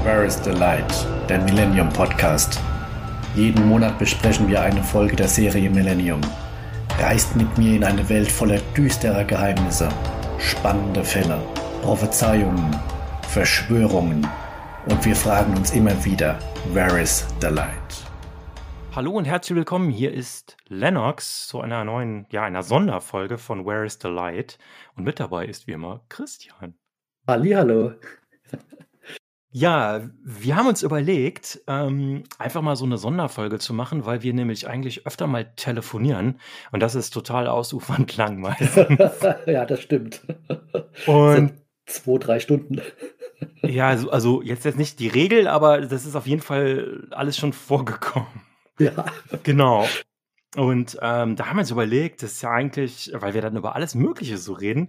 Where is the Light? Der Millennium Podcast. Jeden Monat besprechen wir eine Folge der Serie Millennium. Reist mit mir in eine Welt voller düsterer Geheimnisse, spannende Fälle, Prophezeiungen, Verschwörungen und wir fragen uns immer wieder, where is the light? Hallo und herzlich willkommen, hier ist Lennox zu einer neuen, einer Sonderfolge von Where is the Light und mit dabei ist wie immer Christian. Hallihallo. Ja, wir haben uns überlegt, einfach mal so eine Sonderfolge zu machen, weil wir nämlich eigentlich öfter mal telefonieren und das ist total ausufernd lang meistens. Ja, das stimmt. Und 2-3 Stunden. ja, also jetzt nicht die Regel, aber das ist auf jeden Fall alles schon vorgekommen. Ja. Genau. Und da haben wir uns überlegt, das ist ja eigentlich, weil wir dann über alles Mögliche so reden,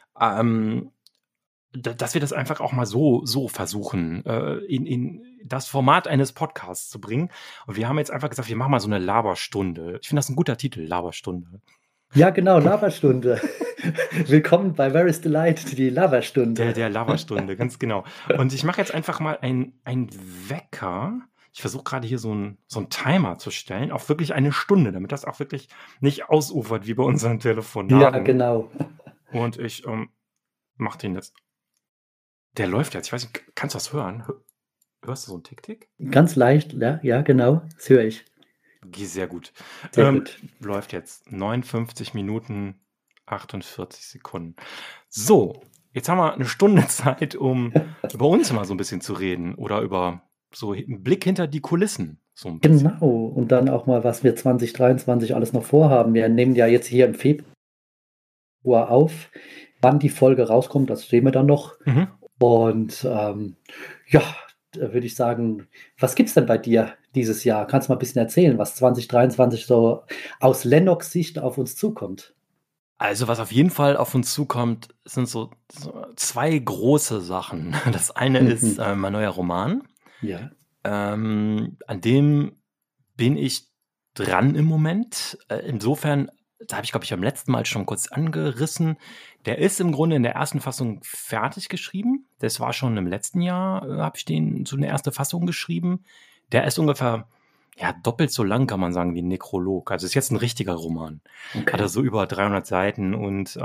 dass wir das einfach auch mal so versuchen, in das Format eines Podcasts zu bringen. Und wir haben jetzt einfach gesagt, wir machen mal so eine Laberstunde. Ich finde das ein guter Titel, Laberstunde. Ja, genau, Laberstunde. Willkommen bei Where is the Light, die Laberstunde. Der Laberstunde, ganz genau. Und ich mache jetzt einfach mal ein Wecker. Ich versuche gerade hier so einen Timer zu stellen, auf wirklich eine Stunde, damit das auch wirklich nicht ausufert wie bei unseren Telefonaten. Ja, genau. Und ich mache den jetzt. Der läuft jetzt. Ich weiß nicht, kannst du das hören? Hörst du so einen Tick-Tick? Ganz leicht, ja, genau, das höre ich. Okay, sehr gut. Sehr gut. Läuft jetzt 59 Minuten 48 Sekunden. So, jetzt haben wir eine Stunde Zeit, um über uns mal so ein bisschen zu reden oder über so einen Blick hinter die Kulissen. So ein bisschen. Genau, und dann auch mal, was wir 2023 alles noch vorhaben. Wir nehmen ja jetzt hier im Februar auf. Wann die Folge rauskommt, das sehen wir dann noch. Mhm. Und da würde ich sagen, was gibt's denn bei dir dieses Jahr? Kannst du mal ein bisschen erzählen, was 2023 so aus Lennox Sicht auf uns zukommt? Also was auf jeden Fall auf uns zukommt, sind so zwei große Sachen. Das eine ist mein neuer Roman. Ja. An dem bin ich dran im Moment. Insofern, da habe ich, glaube ich, beim letzten Mal schon kurz angerissen. Der ist im Grunde in der ersten Fassung fertig geschrieben. Das war schon im letzten Jahr, habe ich den so eine erste Fassung geschrieben. Der ist ungefähr doppelt so lang, kann man sagen, wie ein Nekrolog. Also ist jetzt ein richtiger Roman. Okay. Hat er so über 300 Seiten und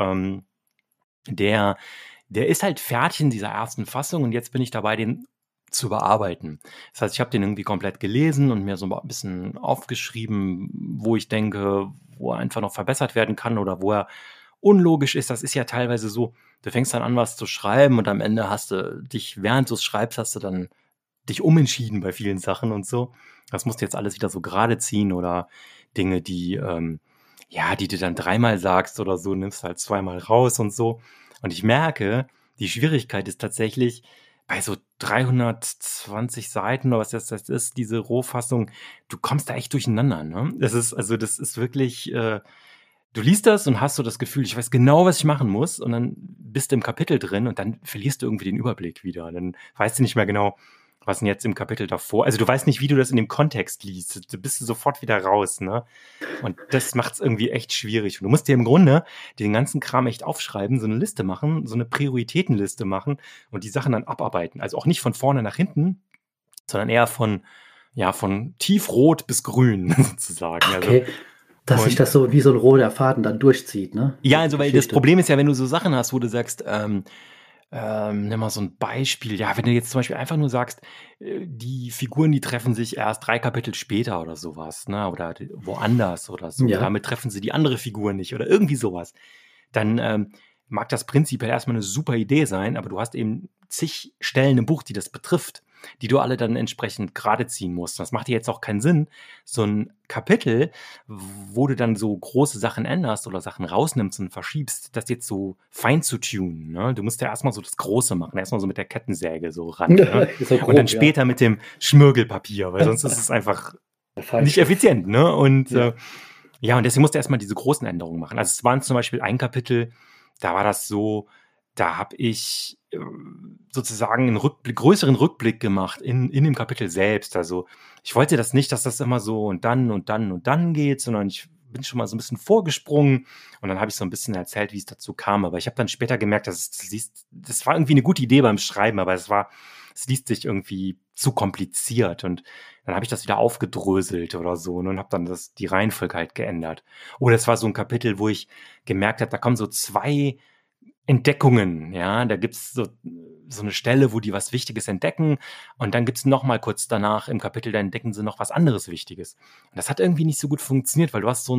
der ist halt fertig in dieser ersten Fassung und jetzt bin ich dabei, den zu bearbeiten. Das heißt, ich habe den irgendwie komplett gelesen und mir so ein bisschen aufgeschrieben, wo ich denke, wo er einfach noch verbessert werden kann oder wo er unlogisch ist. Das ist ja teilweise so, du fängst dann an, was zu schreiben und am Ende hast du dich, während du es schreibst, hast du dann dich umentschieden bei vielen Sachen und so. Das musst du jetzt alles wieder so gerade ziehen oder Dinge, die du dann 3-mal sagst oder so, nimmst halt 2-mal raus und so. Und ich merke, die Schwierigkeit ist tatsächlich, bei so 320 Seiten oder was das ist, diese Rohfassung, du kommst da echt durcheinander, ne? Das ist wirklich, du liest das und hast so das Gefühl, ich weiß genau, was ich machen muss und dann bist du im Kapitel drin und dann verlierst du irgendwie den Überblick wieder. Dann weißt du nicht mehr genau, was denn jetzt im Kapitel davor, also du weißt nicht, wie du das in dem Kontext liest. Du bist sofort wieder raus, ne? Und das macht es irgendwie echt schwierig. Und du musst dir im Grunde den ganzen Kram echt aufschreiben, so eine Liste machen, so eine Prioritätenliste machen und die Sachen dann abarbeiten. Also auch nicht von vorne nach hinten, sondern eher von tiefrot bis grün sozusagen. Okay. Also, dass sich das so wie so ein roter Faden dann durchzieht, ne? Ja, also weil das Problem ist ja, wenn du so Sachen hast, wo du sagst, nimm mal so ein Beispiel. Ja, wenn du jetzt zum Beispiel einfach nur sagst, die Figuren, die treffen sich erst 3 Kapitel später oder sowas, ne? Oder woanders oder so. Ja. Damit treffen sie die andere Figur nicht oder irgendwie sowas. Dann mag das prinzipiell erstmal eine super Idee sein, aber du hast eben zig Stellen im Buch, die das betrifft, die du alle dann entsprechend gerade ziehen musst. Das macht dir jetzt auch keinen Sinn, so ein Kapitel, wo du dann so große Sachen änderst oder Sachen rausnimmst und verschiebst, das jetzt so fein zu tunen. Ne? Du musst ja erstmal so das Große machen, erstmal so mit der Kettensäge so ran. Ne? So grob, und dann später mit dem Schmirgelpapier, weil sonst ist es einfach nicht effizient. Ne? Und und deswegen musst du erstmal diese großen Änderungen machen. Also es waren zum Beispiel ein Kapitel, da war das so, da habe ich sozusagen einen größeren Rückblick gemacht in dem Kapitel selbst. Also ich wollte das nicht, dass das immer so und dann und dann und dann geht, sondern ich bin schon mal so ein bisschen vorgesprungen und dann habe ich so ein bisschen erzählt, wie es dazu kam. Aber ich habe dann später gemerkt, das war irgendwie eine gute Idee beim Schreiben, aber es es liest sich irgendwie zu kompliziert und dann habe ich das wieder aufgedröselt oder so und habe dann die Reihenfolge halt geändert. Oder es war so ein Kapitel, wo ich gemerkt habe, da kommen so 2 Entdeckungen, ja, da gibt's so eine Stelle, wo die was Wichtiges entdecken und dann gibt's noch mal kurz danach im Kapitel, da entdecken sie noch was anderes Wichtiges. Und das hat irgendwie nicht so gut funktioniert, weil du hast so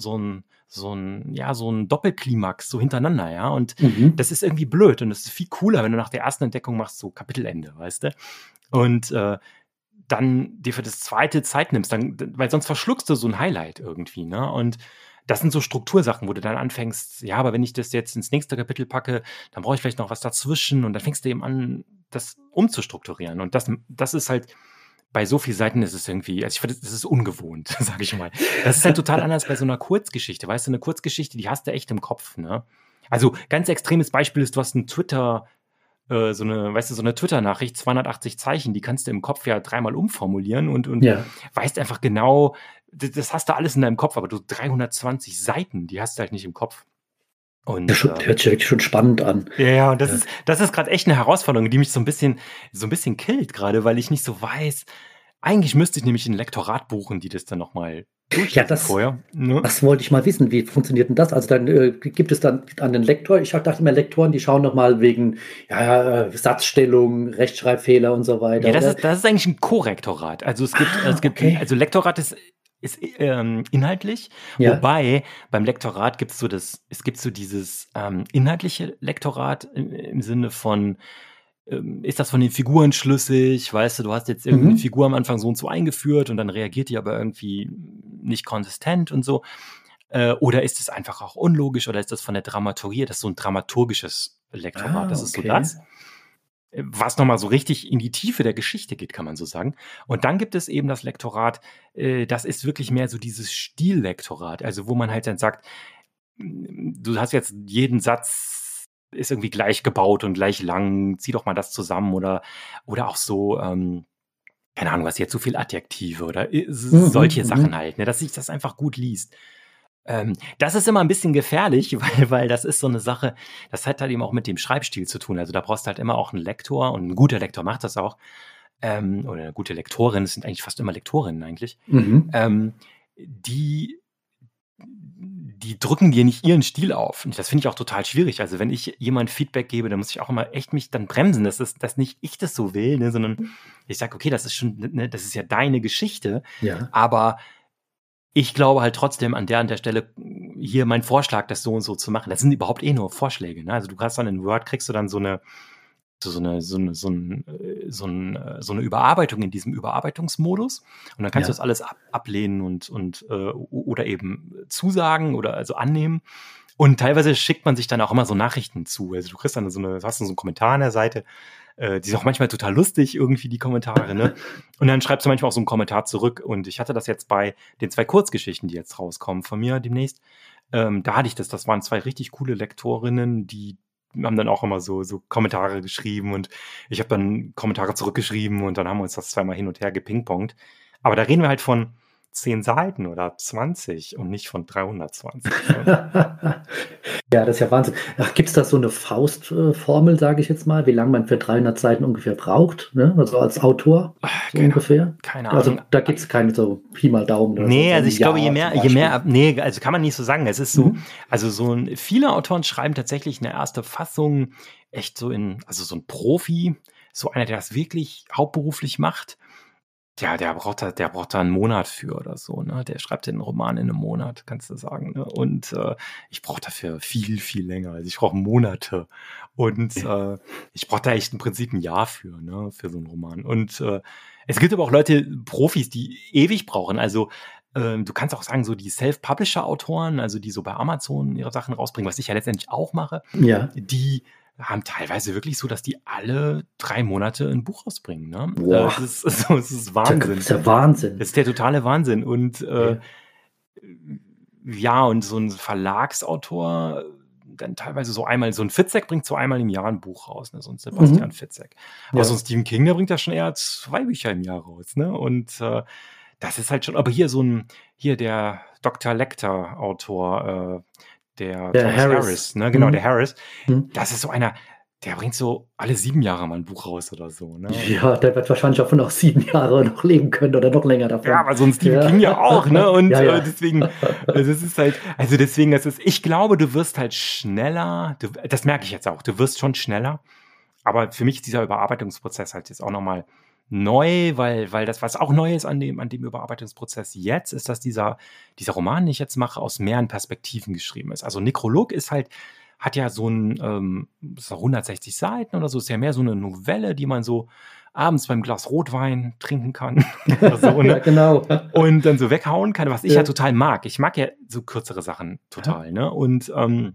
ein Doppelklimax so hintereinander, ja, und das ist irgendwie blöd und es ist viel cooler, wenn du nach der ersten Entdeckung machst, so Kapitelende, weißt du? Und dann dir für das zweite Zeit nimmst, weil sonst verschluckst du so ein Highlight irgendwie, ne? Und das sind so Struktursachen, wo du dann anfängst, ja, aber wenn ich das jetzt ins nächste Kapitel packe, dann brauche ich vielleicht noch was dazwischen und dann fängst du eben an, das umzustrukturieren. Und das ist halt, bei so vielen Seiten ist es irgendwie, also ich finde, das ist ungewohnt, sage ich mal. Das ist halt total anders bei so einer Kurzgeschichte. Weißt du, eine Kurzgeschichte, die hast du echt im Kopf, ne? Also ganz extremes Beispiel ist, du hast ein Twitter, so eine Twitter-Nachricht, 280 Zeichen, die kannst du im Kopf ja 3-mal umformulieren und weißt einfach genau, das hast du alles in deinem Kopf, aber du 320 Seiten, die hast du halt nicht im Kopf. Und das hört sich wirklich schon spannend an. Ja, und das ist gerade echt eine Herausforderung, die mich so ein bisschen killt gerade, weil ich nicht so weiß. Eigentlich müsste ich nämlich ein Lektorat buchen, die das dann nochmal vorher. Ne? Das wollte ich mal wissen. Wie funktioniert denn das? Also dann gibt es dann an den Lektor, ich dachte immer, Lektoren, die schauen nochmal wegen Satzstellung, Rechtschreibfehler und so weiter. Ja, das ist eigentlich ein Korrektorat. Also es gibt also Lektorat ist inhaltlich, wobei beim Lektorat gibt es so dieses inhaltliche Lektorat im Sinne von, ist das von den Figuren schlüssig, weißt du hast jetzt irgendeine Figur am Anfang so und so eingeführt und dann reagiert die aber irgendwie nicht konsistent und so, oder ist es einfach auch unlogisch oder ist das von der Dramaturgie, das ist so ein dramaturgisches Lektorat, das ist so das, was nochmal so richtig in die Tiefe der Geschichte geht, kann man so sagen. Und dann gibt es eben das Lektorat, das ist wirklich mehr so dieses Stillektorat, also wo man halt dann sagt, du hast jetzt jeden Satz ist irgendwie gleich gebaut und gleich lang, zieh doch mal das zusammen oder auch so, keine Ahnung, was jetzt so viel Adjektive oder solche Sachen halt, ne, dass sich das einfach gut liest. Das ist immer ein bisschen gefährlich, weil das ist so eine Sache, das hat halt eben auch mit dem Schreibstil zu tun. Also da brauchst du halt immer auch einen Lektor und ein guter Lektor macht das auch. Oder eine gute Lektorin, es sind eigentlich fast immer Lektorinnen eigentlich. Die drücken dir nicht ihren Stil auf. Und das finde ich auch total schwierig. Also wenn ich jemand Feedback gebe, dann muss ich auch immer echt mich dann bremsen, dass nicht ich das so will, ne, sondern ich sage, okay, das ist schon, ne, das ist ja deine Geschichte, aber ich glaube halt trotzdem an der Stelle hier mein Vorschlag, das so und so zu machen. Das sind überhaupt nur Vorschläge. Ne? Also du hast dann in Word, kriegst du dann so eine Überarbeitung in diesem Überarbeitungsmodus und dann kannst du das alles ablehnen und oder eben zusagen oder also annehmen. Und teilweise schickt man sich dann auch immer so Nachrichten zu. Also du kriegst dann so einen Kommentar an der Seite, die ist auch manchmal total lustig, irgendwie die Kommentare, ne? Und dann schreibst du manchmal auch so einen Kommentar zurück. Und ich hatte das jetzt bei den 2 Kurzgeschichten, die jetzt rauskommen von mir demnächst. Da hatte ich das waren 2 richtig coole Lektorinnen, die haben dann auch immer so Kommentare geschrieben und ich habe dann Kommentare zurückgeschrieben und dann haben wir uns das 2-mal hin und her gepingpongt. Aber da reden wir halt von 10 Seiten oder 20 und nicht von 320. Ja, das ist ja Wahnsinn. Gibt es da so eine Faustformel, sage ich jetzt mal, wie lange man für 300 Seiten ungefähr braucht, ne? Also als Autor so ungefähr? Keine Ahnung. Also da gibt es keine so Pi mal Daumen. Oder nee, so, also ich glaube, je mehr, also kann man nicht so sagen. Es ist so, also viele Autoren schreiben tatsächlich eine erste Fassung echt so also so ein Profi, so einer, der das wirklich hauptberuflich macht. Ja, der braucht da einen Monat für oder so, ne? Der schreibt den Roman in einem Monat, kannst du sagen, ne? Und ich brauche dafür viel, viel länger. Also ich brauche Monate. Und ich brauche da echt im Prinzip ein Jahr für, ne? Für so einen Roman. Und es gibt aber auch Profis, die ewig brauchen. Also du kannst auch sagen, so die Self-Publisher-Autoren, also die so bei Amazon ihre Sachen rausbringen, was ich ja letztendlich auch mache, die haben teilweise wirklich so, dass die alle 3 Monate ein Buch rausbringen. Ne? Das ist Wahnsinn. Das ist der Wahnsinn. Das ist der totale Wahnsinn. Und und so ein Verlagsautor dann teilweise so einmal, so ein Fitzek bringt so einmal im Jahr ein Buch raus, ne? So ein Sebastian Fitzek. Aber so ein Stephen King, der bringt ja schon eher 2 Bücher im Jahr raus. Ne? Und das ist halt schon, aber hier der Dr. Lecter-Autor, der Harris, ne? Genau, der Harris. Das ist so einer, der bringt so alle 7 Jahre mal ein Buch raus oder so, ne? Ja, der wird wahrscheinlich auch noch 7 Jahre noch leben können oder noch länger davon. Ja, aber so ein Stephen Ja. King ja auch, ne? Und Ja. deswegen, also es ist halt, also deswegen, ich glaube, du wirst halt schneller, das merke ich jetzt auch, du wirst schon schneller, aber für mich ist dieser Überarbeitungsprozess halt jetzt auch nochmal neu, weil das, was auch neu ist an dem Überarbeitungsprozess jetzt, ist, dass dieser Roman, den ich jetzt mache, aus mehreren Perspektiven geschrieben ist. Also Nekrolog hat ja so 160 Seiten oder so, ist ja mehr so eine Novelle, die man so abends beim Glas Rotwein trinken kann oder so, ne? Ja, genau. Und dann so weghauen kann, was ich Ja. ja total mag. Ich mag ja so kürzere Sachen total, ne? Und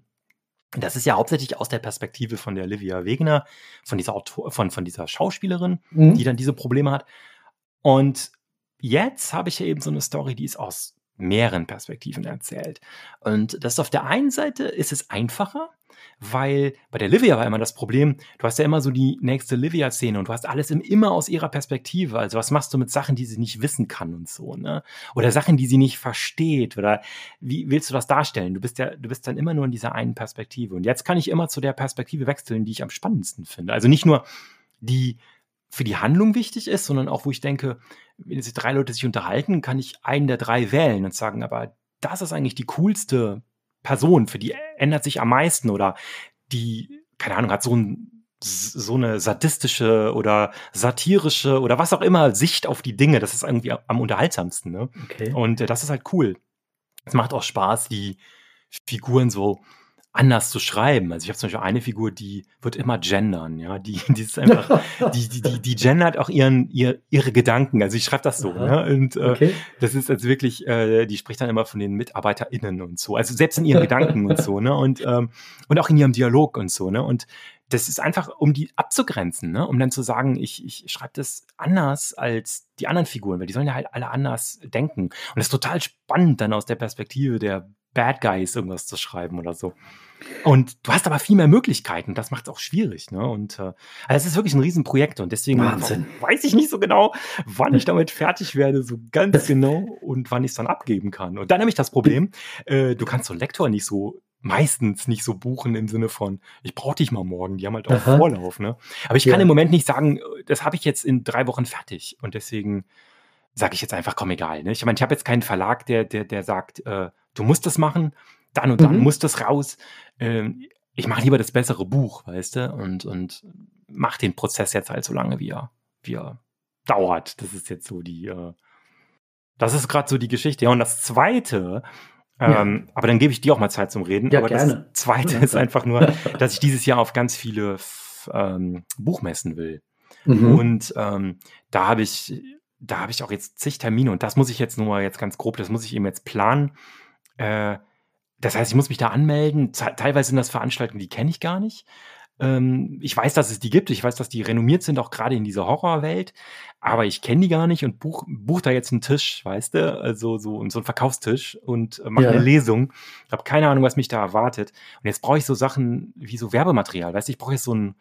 das ist ja hauptsächlich aus der Perspektive von der Livia Wegner, von dieser Schauspielerin, Mhm. die dann diese Probleme hat. Und jetzt habe ich ja eben so eine Story, die ist aus mehreren Perspektiven erzählt. Und das ist auf der einen Seite ist es einfacher, weil bei der Livia war immer das Problem, du hast ja immer so die nächste Livia-Szene und du hast alles immer aus ihrer Perspektive. Also was machst du mit Sachen, die sie nicht wissen kann und so, ne? Oder Sachen, die sie nicht versteht, oder wie willst du das darstellen? Du bist dann immer nur in dieser einen Perspektive. Und jetzt kann ich immer zu der Perspektive wechseln, die ich am spannendsten finde. Also nicht nur die für die Handlung wichtig ist, sondern auch, wo ich denke, wenn jetzt 3 Leute sich unterhalten, kann ich einen der 3 wählen und sagen, aber das ist eigentlich die coolste Person, für die ändert sich am meisten oder die, keine Ahnung, hat so eine sadistische oder satirische oder was auch immer Sicht auf die Dinge. Das ist irgendwie am unterhaltsamsten, ne? Okay. Und das ist halt cool. Es macht auch Spaß, die Figuren so anders zu schreiben. Also ich habe zum Beispiel eine Figur, die wird immer gendern, ja, die ist einfach, die gendert auch ihre Gedanken. Also ich schreibe das so, Aha. ne? Und Okay. das ist also wirklich, die spricht dann immer von den MitarbeiterInnen und so. Also selbst in ihren Gedanken und so, ne? Und auch in ihrem Dialog und so, ne? Und das ist einfach, um die abzugrenzen, ne? Um dann zu sagen, ich schreibe das anders als die anderen Figuren, weil die sollen ja halt alle anders denken. Und das ist total spannend, dann aus der Perspektive der Bad Guys irgendwas zu schreiben oder so. Und du hast aber viel mehr Möglichkeiten. Das macht es auch schwierig, ne? Und also es ist wirklich ein Riesenprojekt und deswegen Wahnsinn. weiß ich nicht so genau, wann ich damit fertig werde, so ganz genau und wann ich es dann abgeben kann. Und dann habe ich das Problem, du kannst so einen Lektor meistens nicht so buchen im Sinne von, ich brauche dich mal morgen, die haben halt auch Aha. Vorlauf, ne? Aber ich kann im Moment nicht sagen, das habe ich jetzt in 3 Wochen fertig und deswegen sage ich jetzt einfach, komm, egal, ne? Ich meine, ich habe jetzt keinen Verlag, der sagt, du musst das machen, dann und dann muss das raus. Ich mache lieber das bessere Buch, weißt du, und mach den Prozess jetzt halt so lange, wie er dauert. Das ist jetzt so das ist gerade so die Geschichte. Ja, und das Zweite, aber dann gebe ich dir auch mal Zeit zum Reden. Ja, aber gerne. Das Zweite ist einfach nur, dass ich dieses Jahr auf ganz viele Buchmessen will. Mhm. Und da habe ich auch jetzt zig Termine und das muss ich jetzt nur mal jetzt ganz grob, das muss ich eben jetzt planen. Das heißt, ich muss mich da anmelden. Teilweise sind das Veranstaltungen, die kenne ich gar nicht. Ich weiß, dass es die gibt. Ich weiß, dass die renommiert sind, auch gerade in dieser Horrorwelt. Aber ich kenne die gar nicht und buch da jetzt einen Tisch, weißt du? Also so einen Verkaufstisch und mache eine Lesung. Ich habe keine Ahnung, was mich da erwartet. Und jetzt brauche ich so Sachen wie so Werbematerial, weißt du? Ich brauche jetzt so ein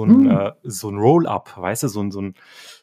Roll-up, weißt du? So ein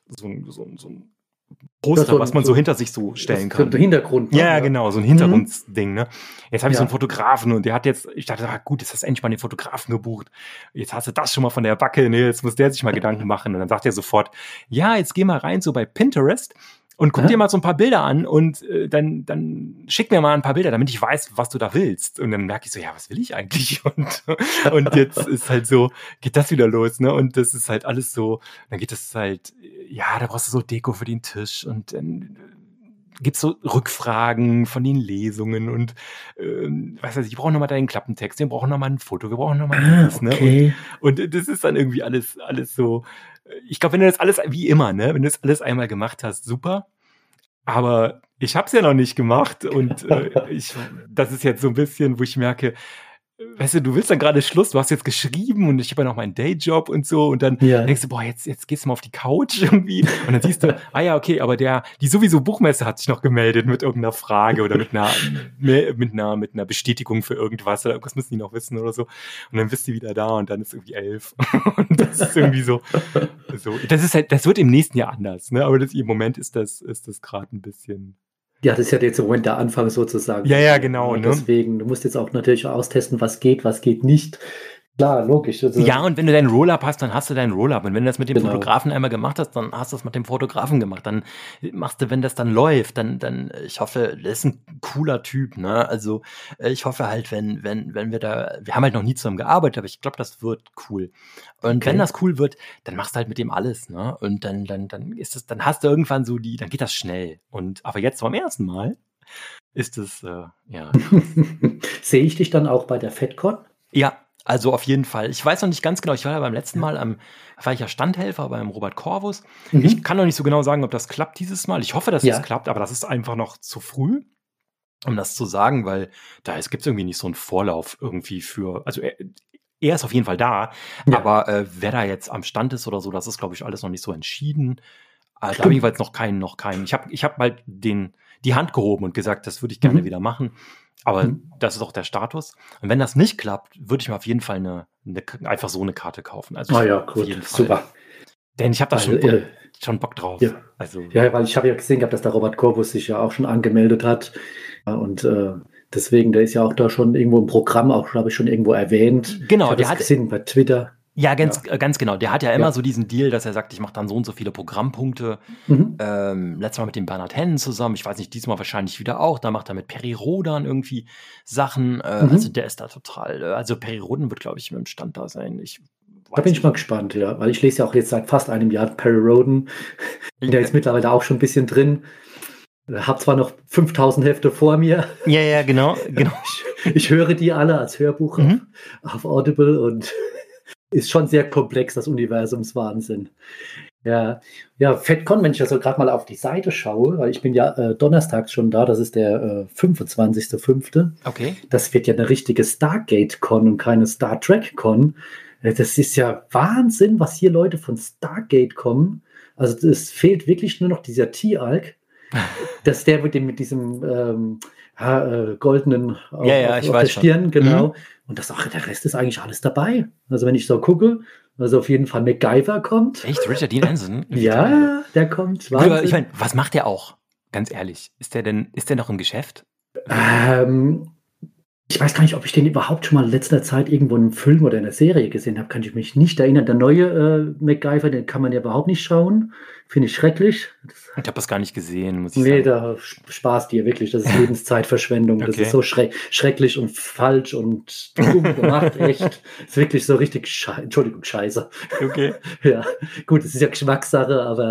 Poster, was man so hinter sich so stellen kann. So ein Hintergrund. Ne? Ja, genau, so ein Hintergrundsding. Ne? Jetzt habe ich so einen Fotografen und der hat jetzt, ich dachte, gut, jetzt hast du endlich mal den Fotografen gebucht. Jetzt hast du das schon mal von der Backe, ne? Jetzt muss der sich mal Gedanken machen. Und dann sagt er sofort, ja, jetzt geh mal rein so bei Pinterest und guck dir mal so ein paar Bilder an und dann schick mir mal ein paar Bilder, damit ich weiß, was du da willst. Und dann merke ich so, ja, was will ich eigentlich? Und jetzt ist halt so, geht das wieder los, ne? Und das ist halt alles so, dann geht das halt, ja, da brauchst du so Deko für den Tisch und dann gibt's so Rückfragen von den Lesungen und was weiß ich brauche nochmal deinen Klappentext, wir brauchen nochmal ein Foto, wir brauchen nochmal dieses, okay. ne? Und das ist dann irgendwie alles so, ich glaube, wenn du das alles, wie immer, ne, wenn du das alles einmal gemacht hast, super, aber ich habe es ja noch nicht gemacht und das ist jetzt so ein bisschen, wo ich merke, weißt du willst dann gerade Schluss, du hast jetzt geschrieben und ich habe ja noch meinen Dayjob und so und dann denkst du, boah, jetzt gehst du mal auf die Couch irgendwie und dann siehst du, ja, okay, aber die sowieso Buchmesse hat sich noch gemeldet mit irgendeiner Frage oder mit einer Bestätigung für irgendwas oder irgendwas müssen die noch wissen oder so und dann bist du wieder da und dann ist irgendwie 11 und das ist irgendwie so, das ist halt, das wird im nächsten Jahr anders, ne, aber im Moment ist das gerade ein bisschen. Ja, das ist ja jetzt im Moment der Anfang sozusagen. Ja, genau. Ne? Deswegen, du musst jetzt auch natürlich austesten, was geht nicht. Klar, logisch. Also, Ja, und wenn du deinen Roll-Up hast, dann hast du deinen Roll-Up. Und wenn du das mit dem Genau. Fotografen einmal gemacht hast, dann hast du das mit dem Fotografen gemacht. Dann machst du, wenn das dann läuft, dann, ich hoffe, das ist ein cooler Typ, ne? Also, ich hoffe halt, wenn wir haben halt noch nie zusammen gearbeitet, aber ich glaube, das wird cool. Und Okay. wenn das cool wird, dann machst du halt mit dem alles, ne? Und dann ist es, dann hast du irgendwann so dann geht das schnell. Aber jetzt beim ersten Mal ist es, ja. Sehe ich dich dann auch bei der FedCon? Ja, also auf jeden Fall. Ich weiß noch nicht ganz genau, ich war ja beim letzten Mal war ich ja Standhelfer beim Robert Corvus. Mhm. Ich kann noch nicht so genau sagen, ob das klappt dieses Mal. Ich hoffe, dass Ja. es klappt, aber das ist einfach noch zu früh, um das zu sagen, weil es gibt irgendwie nicht so einen Vorlauf irgendwie also er ist auf jeden Fall da, Ja. aber wer da jetzt am Stand ist oder so, das ist, glaube ich, alles noch nicht so entschieden. Da Stimmt. habe ich jedenfalls noch keinen. Ich hab halt die Hand gehoben und gesagt, das würde ich gerne wieder machen. Aber das ist auch der Status. Und wenn das nicht klappt, würde ich mir auf jeden Fall einfach so eine Karte kaufen. Also Ja, auf gut, jeden Fall. super. Denn ich habe da Weil, schon Bock drauf. ja. Also, Ja, weil ich habe ja gesehen gehabt, dass der Robert Corvus sich ja auch schon angemeldet hat. Und deswegen, der ist ja auch da schon irgendwo im Programm, auch glaube ich schon irgendwo erwähnt. Genau, ich habe das gesehen bei Twitter. Ja, ganz genau. Der hat ja immer Ja. so diesen Deal, dass er sagt, ich mache dann so und so viele Programmpunkte. Mhm. Letztes Mal mit dem Bernhard Hennen zusammen. Ich weiß nicht, diesmal wahrscheinlich wieder auch. Da macht er mit Perry Rodan irgendwie Sachen. Also der ist da total. Also Perry Rodan wird, glaube ich, mit dem Stand da sein. Da bin ich mal gespannt, ja. Weil ich lese ja auch jetzt seit fast einem Jahr Perry Rodan. Bin da jetzt mittlerweile auch schon ein bisschen drin. Hab zwar noch 5000 Hefte vor mir. Ja, genau. Ich höre die alle als Hörbuch auf Audible und ist schon sehr komplex, das Universumswahnsinn. Ja, FedCon, wenn ich also gerade mal auf die Seite schaue, weil ich bin ja donnerstags schon da, das ist der 25.05. Okay. Das wird ja eine richtige Stargate-Con und keine Star Trek-Con. Das ist ja Wahnsinn, was hier Leute von Stargate kommen. Also es fehlt wirklich nur noch dieser T-Alk, dass der mit diesem goldenen auf der Stirn, genau. Und der Rest ist eigentlich alles dabei. Also wenn ich so gucke, also auf jeden Fall MacGyver kommt. Echt? Richard Dean Anderson? Ja, der kommt. Aber ich meine, was macht der auch? Ganz ehrlich. Ist der noch im Geschäft? Ich weiß gar nicht, ob ich den überhaupt schon mal in letzter Zeit irgendwo in einem Film oder in einer Serie gesehen habe. Kann ich mich nicht erinnern. Der neue MacGyver, den kann man ja überhaupt nicht schauen. Finde ich schrecklich. Ich habe das gar nicht gesehen, muss ich sagen. Nee, da Spaß dir wirklich. Das ist Lebenszeitverschwendung. Das ist so schrecklich und falsch und dumm gemacht. Echt. Das ist wirklich so richtig Entschuldigung, scheiße. Okay. Ja, gut, es ist ja Geschmackssache, aber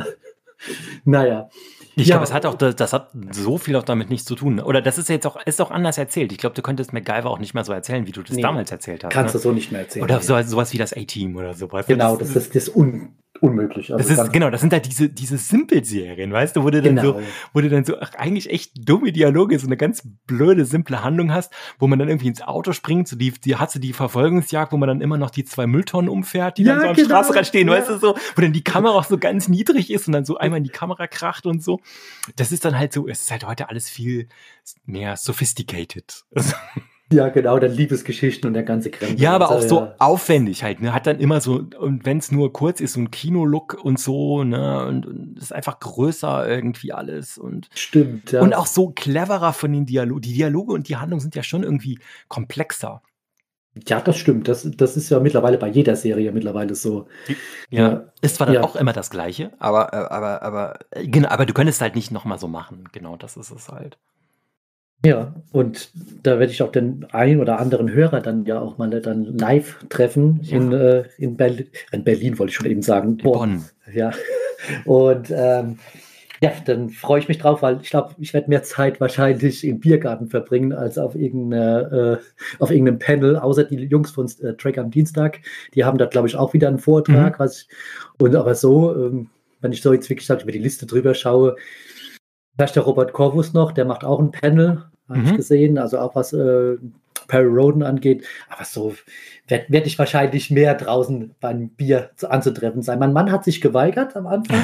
naja. Ich glaube, das hat so viel auch damit nichts zu tun. Oder das ist jetzt auch anders erzählt. Ich glaube, du könntest MacGyver auch nicht mehr so erzählen, wie du das damals erzählt hast. Kannst du so nicht mehr erzählen. Oder sowas wie das A-Team oder sowas. Genau, das ist unmöglich. Also das sind halt diese Simple-Serien, weißt du, wo du dann so eigentlich echt dumme Dialoge, so eine ganz blöde, simple Handlung hast, wo man dann irgendwie ins Auto springt, so hast du die Verfolgungsjagd, wo man dann immer noch die 2 Mülltonnen umfährt, die dann so am Straßenrand stehen, weißt du, so, wo dann die Kamera auch so ganz niedrig ist und dann so einmal in die Kamera kracht und so. Das ist dann halt so, es ist halt heute alles viel mehr sophisticated. Ja, genau, dann Liebesgeschichten und der ganze Krempel. Ja, aber auch so aufwendig halt, ne? Hat dann immer so, und wenn es nur kurz ist, so ein Kinolook und so, ne? Und ist einfach größer irgendwie alles. Und stimmt, ja. Und auch so cleverer von den Dialogen. Die Dialoge und die Handlung sind ja schon irgendwie komplexer. Ja, das stimmt. Das ist ja mittlerweile bei jeder Serie mittlerweile so. Ja, ist zwar dann auch immer das Gleiche, aber du könntest halt nicht nochmal so machen. Genau, das ist es halt. Ja, und da werde ich auch den einen oder anderen Hörer dann ja auch mal dann live treffen in Berlin. In Berlin wollte ich schon eben sagen. Bonn. Ja. Und dann freue ich mich drauf, weil ich glaube, ich werde mehr Zeit wahrscheinlich im Biergarten verbringen als auf irgendeinem Panel, außer die Jungs von Trek am Dienstag. Die haben da, glaube ich, auch wieder einen Vortrag. Aber so, wenn ich so jetzt wirklich über die Liste drüber schaue, vielleicht der Robert Corvus noch, der macht auch ein Panel, habe ich gesehen, also auch was Perry Rodan angeht. Aber so werde ich wahrscheinlich mehr draußen beim Bier anzutreffen sein. Mein Mann hat sich geweigert am Anfang,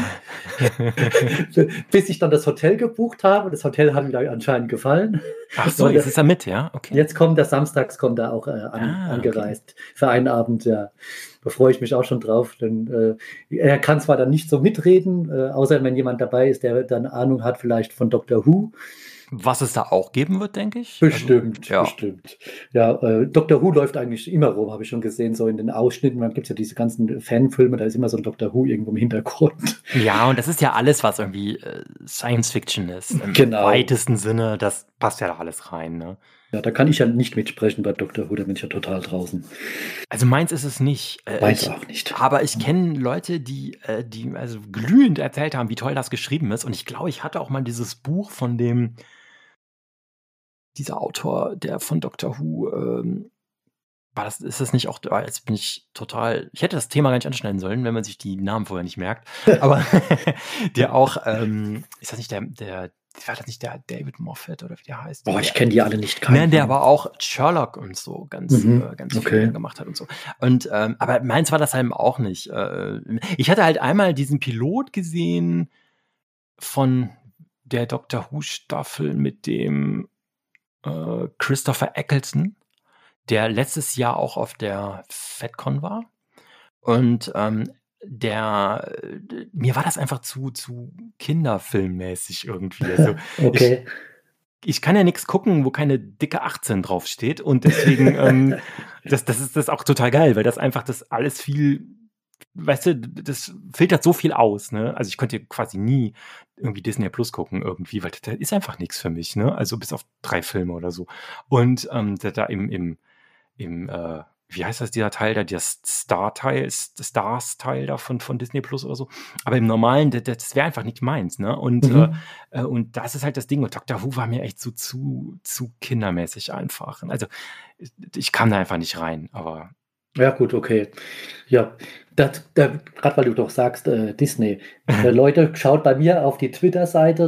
bis ich dann das Hotel gebucht habe. Das Hotel hat mir anscheinend gefallen. Ach so, jetzt ist er mit, ja? Okay. Jetzt samstags kommt er auch angereist für einen Abend, ja. Da freue ich mich auch schon drauf. Denn er kann zwar dann nicht so mitreden, außer wenn jemand dabei ist, der dann Ahnung hat vielleicht von Doctor Who. Was es da auch geben wird, denke ich. Bestimmt, Also, ja. bestimmt. Ja, Doctor Who läuft eigentlich immer rum, habe ich schon gesehen, so in den Ausschnitten. Dann gibt es ja diese ganzen Fanfilme, da ist immer so ein Doctor Who irgendwo im Hintergrund. Ja, und das ist ja alles, was irgendwie Science Fiction ist. Im Genau. weitesten Sinne, das passt ja da alles rein, ne? Ja, da kann ich ja nicht mitsprechen bei Doctor Who, da bin ich ja total draußen. Also meins ist es nicht. Meins auch nicht. Aber ich kenne Leute, die also glühend erzählt haben, wie toll das geschrieben ist. Und ich glaube, ich hatte auch mal dieses Buch von dieser Autor, der von Doctor Who, ist das nicht auch, jetzt bin ich total, ich hätte das Thema gar nicht anschneiden sollen, wenn man sich die Namen vorher nicht merkt, aber der auch, ist das nicht war das nicht der David Moffat oder wie der heißt? Boah, ich kenne die alle nicht. Nein, der aber auch Sherlock und so ganz okay. viel gemacht hat und so. Und, aber meins war das halt auch nicht. Ich hatte halt einmal diesen Pilot gesehen von der Doctor Who Staffel mit dem Christopher Eccleston, der letztes Jahr auch auf der FedCon war. Und mir war das einfach zu kinderfilmmäßig irgendwie. Also okay. ich kann ja nichts gucken, wo keine dicke 18 draufsteht. Und deswegen, das ist auch total geil, weil das einfach das alles viel, weißt du, das filtert so viel aus, ne? Also ich könnte quasi nie irgendwie Disney Plus gucken irgendwie, weil das ist einfach nichts für mich, ne? Also bis auf 3 Filme oder so. Und da im wie heißt das, dieser Teil da, der Stars-Teil da von Disney Plus oder so. Aber im Normalen, das wäre einfach nicht meins, ne? Und das ist halt das Ding. Und Doctor Who war mir echt zu kindermäßig einfach. Also ich kam da einfach nicht rein, aber. Ja, gut, okay. Ja, gerade weil du doch sagst, Disney. Leute, schaut bei mir auf die Twitter-Seite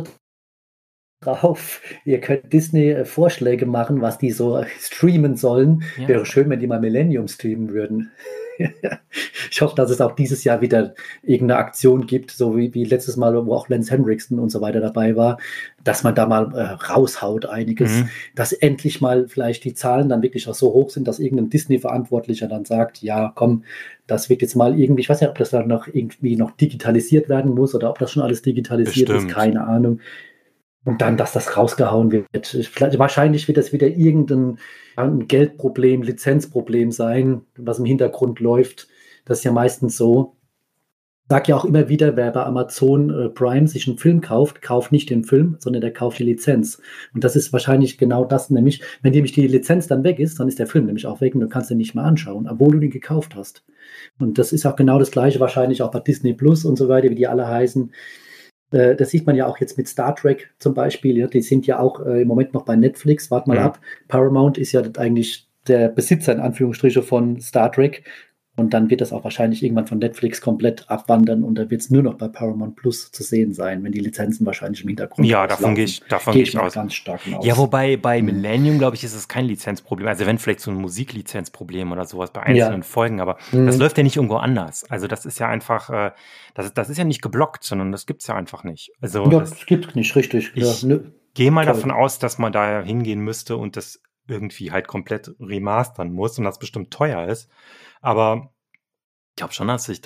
drauf. Ihr könnt Disney Vorschläge machen, was die so streamen sollen. Ja. Wäre schön, wenn die mal Millennium streamen würden. Ich hoffe, dass es auch dieses Jahr wieder irgendeine Aktion gibt, so wie letztes Mal, wo auch Lance Henriksen und so weiter dabei war, dass man da mal raushaut einiges, dass endlich mal vielleicht die Zahlen dann wirklich auch so hoch sind, dass irgendein Disney-Verantwortlicher dann sagt, ja, komm, das wird jetzt mal irgendwie, ich weiß nicht, ob das dann noch irgendwie noch digitalisiert werden muss oder ob das schon alles digitalisiert ist, keine Ahnung. Und dann, dass das rausgehauen wird. Wahrscheinlich wird das wieder irgendein Geldproblem, Lizenzproblem sein, was im Hintergrund läuft. Das ist ja meistens so. Ich sage ja auch immer wieder, wer bei Amazon Prime sich einen Film kauft nicht den Film, sondern der kauft die Lizenz. Und das ist wahrscheinlich genau das, nämlich, wenn nämlich die Lizenz dann weg ist, dann ist der Film nämlich auch weg und du kannst den nicht mehr anschauen, obwohl du den gekauft hast. Und das ist auch genau das Gleiche wahrscheinlich auch bei Disney Plus und so weiter, wie die alle heißen. Das sieht man ja auch jetzt mit Star Trek zum Beispiel. Ja, die sind ja auch im Moment noch bei Netflix. Wart mal ab. Paramount ist ja eigentlich der Besitzer in Anführungsstriche von Star Trek. Und dann wird das auch wahrscheinlich irgendwann von Netflix komplett abwandern und da wird es nur noch bei Paramount Plus zu sehen sein, wenn die Lizenzen wahrscheinlich im Hintergrund Ja, davon gehe ich aus. Ganz stark aus. Ja, wobei bei Millennium, glaube ich, ist es kein Lizenzproblem. Also wenn vielleicht so ein Musiklizenzproblem oder sowas bei einzelnen Folgen, aber das läuft ja nicht irgendwo anders. Also das ist ja einfach, das ist ja nicht geblockt, sondern das gibt es ja einfach nicht. Also ja, das gibt es nicht, richtig. Ich gehe mal davon aus, dass man da hingehen müsste und das irgendwie halt komplett remastern muss und das bestimmt teuer ist. Aber ich glaube schon, dass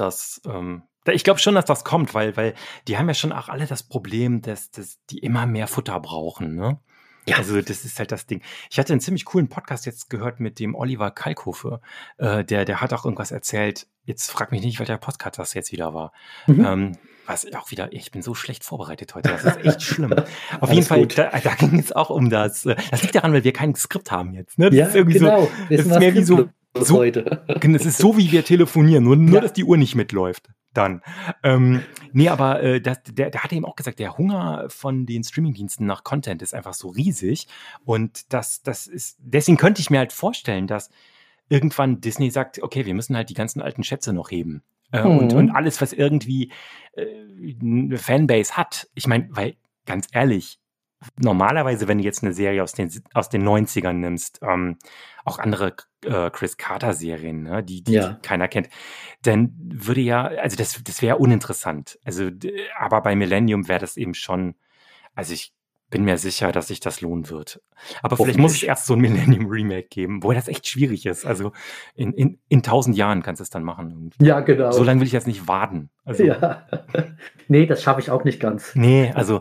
das kommt, weil die haben ja schon auch alle das Problem, dass die immer mehr Futter brauchen, ne? Ja. Also das ist halt das Ding. Ich hatte einen ziemlich coolen Podcast jetzt gehört mit dem Oliver Kalkofe. Der hat auch irgendwas erzählt. Jetzt frag mich nicht, welcher Podcast das jetzt wieder war. Was auch wieder, ich bin so schlecht vorbereitet heute. Das ist echt schlimm. Auf jeden Fall, da ging es auch um das. Das liegt daran, weil wir kein Skript haben jetzt. Ne? Das ist irgendwie genau. Das ist mehr wie so heute. Es ist so, wie wir telefonieren, nur dass die Uhr nicht mitläuft. Dann. Nee, aber der hat eben auch gesagt, der Hunger von den Streamingdiensten nach Content ist einfach so riesig. Und das ist, deswegen könnte ich mir halt vorstellen, dass irgendwann Disney sagt, okay, wir müssen halt die ganzen alten Schätze noch heben. Und alles, was irgendwie eine Fanbase hat. Ich meine, weil, ganz ehrlich, normalerweise, wenn du jetzt eine Serie aus den 90ern nimmst, auch andere Chris Carter-Serien, ne, die keiner kennt, dann würde also das wäre uninteressant. Also, aber bei Millennium wäre das eben schon, also ich bin mir sicher, dass sich das lohnen wird. Aber vielleicht muss es erst so ein Millennium-Remake geben, wo das echt schwierig ist. Also in 1000 Jahren kannst du es dann machen. Irgendwie. Ja, genau. So lange will ich jetzt nicht warten. Also, ja. Nee, das schaffe ich auch nicht ganz. Nee, also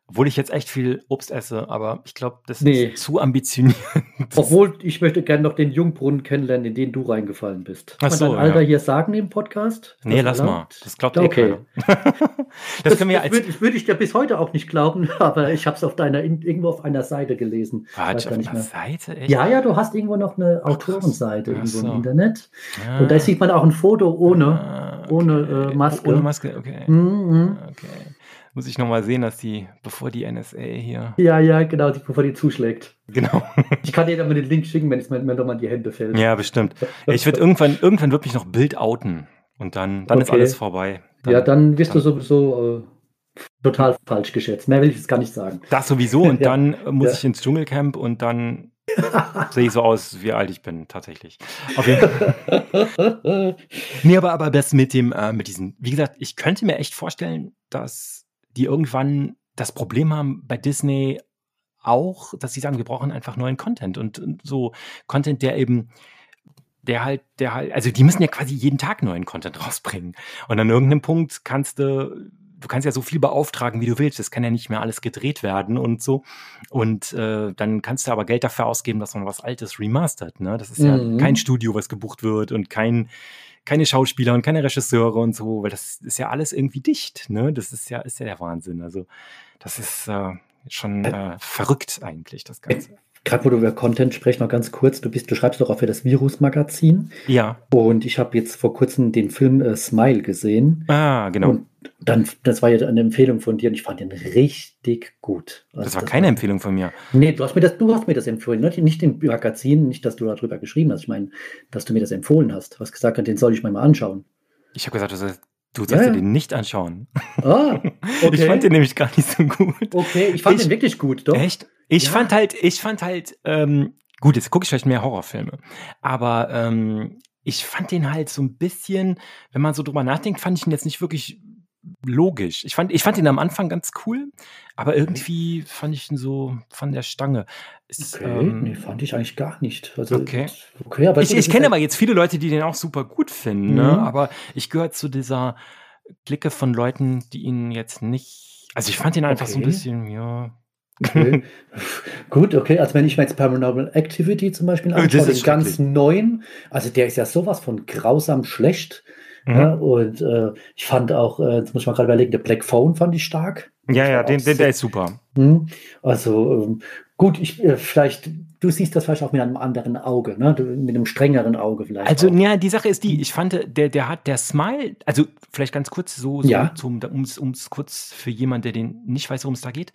Obwohl ich jetzt echt viel Obst esse, aber ich glaube, das Nee. ist zu ambitioniert. Obwohl, ich möchte gerne noch den Jungbrunnen kennenlernen, in den du reingefallen bist. Ach Kann so, man dein Alter ja. hier sagen im Podcast? Ist Nee, das lass mal. erlaubt? Das glaubt Okay. keiner. Das können wir als... würde ich dir bis heute auch nicht glauben, aber ich habe es irgendwo auf einer Seite gelesen. Ich weiß Warte, gar auf nicht einer mehr. Seite? Echt? Ja, du hast irgendwo noch eine Ach, krass. Autorenseite Ach irgendwo so. im Internet. Ah. Und da sieht man auch ein Foto ohne Ah, ohne Maske. Ohne Maske, okay. Mhm. Okay. Muss ich nochmal sehen, dass bevor die NSA hier... Ja, genau, bevor die zuschlägt. Genau. Ich kann dir dann mal den Link schicken, wenn es mir doch mal in die Hände fällt. Ja, bestimmt. Ich würde irgendwann wird mich noch Bild outen. Und dann ist Okay. alles vorbei. Dann wirst du sowieso total falsch geschätzt. Mehr will ich jetzt gar nicht sagen. Das sowieso. Und Ja. dann muss Ja. ich ins Dschungelcamp und dann sehe ich so aus, wie alt ich bin, tatsächlich. Auf jeden Fall. Nee, aber das mit diesen, wie gesagt, ich könnte mir echt vorstellen, dass die irgendwann das Problem haben bei Disney auch, dass sie sagen, wir brauchen einfach neuen Content und so Content, der halt, also die müssen ja quasi jeden Tag neuen Content rausbringen. Und an irgendeinem Punkt kannst du ja so viel beauftragen, wie du willst. Das kann ja nicht mehr alles gedreht werden und so. Und dann kannst du aber Geld dafür ausgeben, dass man was Altes remastert. Ne? Das ist ja kein Studio, was gebucht wird und keine Schauspieler und keine Regisseure und so, weil das ist ja alles irgendwie dicht. Ne? Das ist ja der Wahnsinn. Also das ist schon verrückt eigentlich, das Ganze. Gerade wo du über Content sprichst, noch ganz kurz, du schreibst doch auch für das Virus-Magazin. Ja. Und ich habe jetzt vor kurzem den Film Smile gesehen. Ah, genau. Und das war ja eine Empfehlung von dir und ich fand den richtig gut. Also das war keine Empfehlung von mir. Nee, du hast mir das empfohlen, nicht im Magazin, nicht, dass du darüber geschrieben hast. Ich meine, dass du mir das empfohlen hast. Du hast gesagt, den soll ich mal anschauen. Ich habe gesagt, du sollst dir den nicht anschauen. Ah, okay. Ich fand den nämlich gar nicht so gut. Okay, ich fand den wirklich gut, doch. Echt? Ich fand halt, gut, jetzt gucke ich vielleicht mehr Horrorfilme, aber ich fand den halt so ein bisschen, wenn man so drüber nachdenkt, fand ich ihn jetzt nicht wirklich logisch. Ich fand ihn am Anfang ganz cool, aber irgendwie fand ich ihn so von der Stange. Nee, fand ich eigentlich gar nicht. Also, okay, aber ich kenne aber jetzt viele Leute, die den auch super gut finden, ne? Aber ich gehöre zu dieser Clique von Leuten, die ihn jetzt nicht, also ich fand ihn einfach so ein bisschen, ja. Okay. Gut, okay. Also wenn ich mir jetzt Paranormal Activity zum Beispiel anschaue, den ganz neuen, also der ist ja sowas von grausam schlecht. Ja, und ich fand auch, jetzt muss ich mal gerade überlegen, der Black Phone fand ich stark. Ja, der ist super. Also gut, du siehst das vielleicht auch mit einem anderen Auge, ne? Mit einem strengeren Auge vielleicht. Also, auch. ja, die Sache ist die, ich fand, der Smile, also vielleicht ganz kurz um es kurz für jemanden, der den nicht weiß, worum es da geht.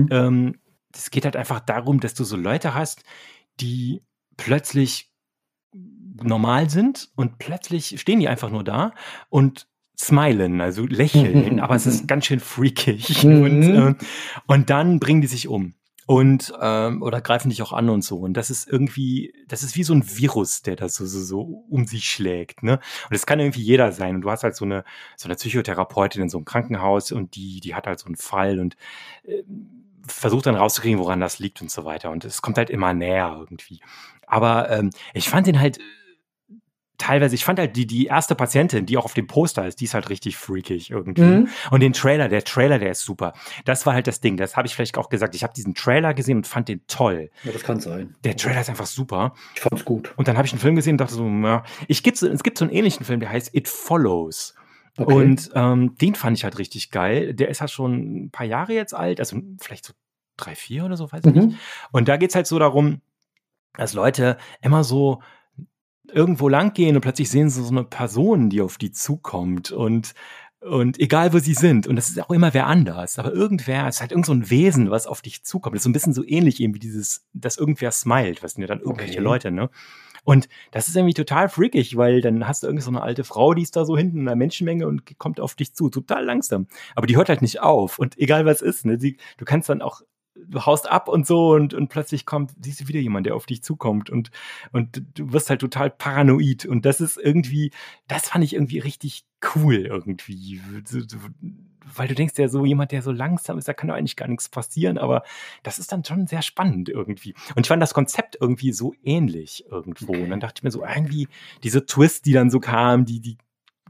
Es geht halt einfach darum, dass du so Leute hast, die plötzlich normal sind und plötzlich stehen die einfach nur da und smilen, also lächeln, aber es ist ganz schön freakig. Und dann bringen die sich um. Oder greifen dich auch an und so. Und das ist wie so ein Virus, der da so um sich schlägt, ne? Und das kann irgendwie jeder sein. Und du hast halt so eine Psychotherapeutin in so einem Krankenhaus und die hat halt so einen Fall und versucht dann rauszukriegen, woran das liegt und so weiter. Und es kommt halt immer näher irgendwie. Aber ich fand den halt teilweise, die erste Patientin, die auch auf dem Poster ist, die ist halt richtig freakig irgendwie. Und der Trailer, der ist super. Das war halt das Ding, das habe ich vielleicht auch gesagt. Ich habe diesen Trailer gesehen und fand den toll. Ja, das kann sein. Der Trailer ist einfach super. Ich fand's gut. Und dann habe ich einen Film gesehen und dachte so, ja, es gibt so einen ähnlichen Film, der heißt It Follows. Okay. Und den fand ich halt richtig geil. Der ist halt schon ein paar Jahre jetzt alt, also vielleicht so 3, 4 oder so, weiß ich nicht. Und da geht's halt so darum, dass Leute immer so irgendwo lang gehen und plötzlich sehen sie so eine Person, die auf die zukommt und egal wo sie sind, und das ist auch immer wer anders, aber irgendwer, es ist halt irgend so ein Wesen, was auf dich zukommt. Das ist so ein bisschen so ähnlich eben wie dass irgendwer smilet, was sind ja dann irgendwelche Leute, ne? Und das ist irgendwie total freakig, weil dann hast du irgendwie so eine alte Frau, die ist da so hinten in einer Menschenmenge und kommt auf dich zu, total langsam. Aber die hört halt nicht auf und egal was ist, ne? Du kannst dann auch, du haust ab und so und plötzlich siehst du wieder jemand, der auf dich zukommt und du wirst halt total paranoid und das fand ich irgendwie richtig cool irgendwie, weil du denkst ja so, jemand, der so langsam ist, da kann doch eigentlich gar nichts passieren, aber das ist dann schon sehr spannend irgendwie. Und ich fand das Konzept irgendwie so ähnlich irgendwo und dann dachte ich mir so, irgendwie diese Twist, die dann so kam, die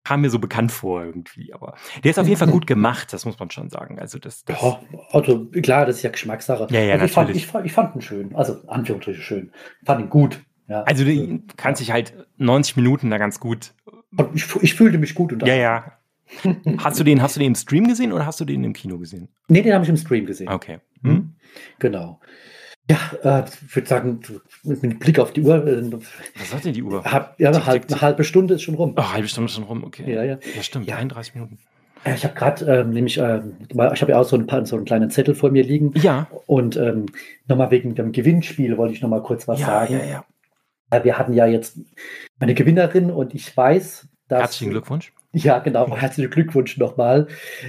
kam mir so bekannt vor irgendwie, aber der ist auf jeden Fall gut gemacht, das muss man schon sagen. Also das Ja, also klar, das ist ja Geschmackssache. Ja, Also natürlich. ich fand ihn schön, also Anführungsstriche schön. Ich fand ihn gut. Ja. Also du kannst dich halt 90 Minuten da ganz gut. Und ich fühlte mich gut unterhalten. Ja. Hast du den im Stream gesehen oder hast du den im Kino gesehen? Nee, den habe ich im Stream gesehen. Okay. Genau. Ja, ich würde sagen, mit Blick auf die Uhr. Was sagt denn die Uhr? Eine halbe Stunde ist schon rum. Oh, halbe Stunde ist schon rum, okay. Ja. Ja, stimmt, Ja. 31 Minuten. Ich habe gerade ich habe ja auch so einen kleinen Zettel vor mir liegen. Ja. Und nochmal wegen dem Gewinnspiel wollte ich nochmal kurz was sagen. Ja. Wir hatten ja jetzt eine Gewinnerin und ich weiß, dass... Herzlichen Glückwunsch. Ja, genau. Herzlichen Glückwunsch nochmal.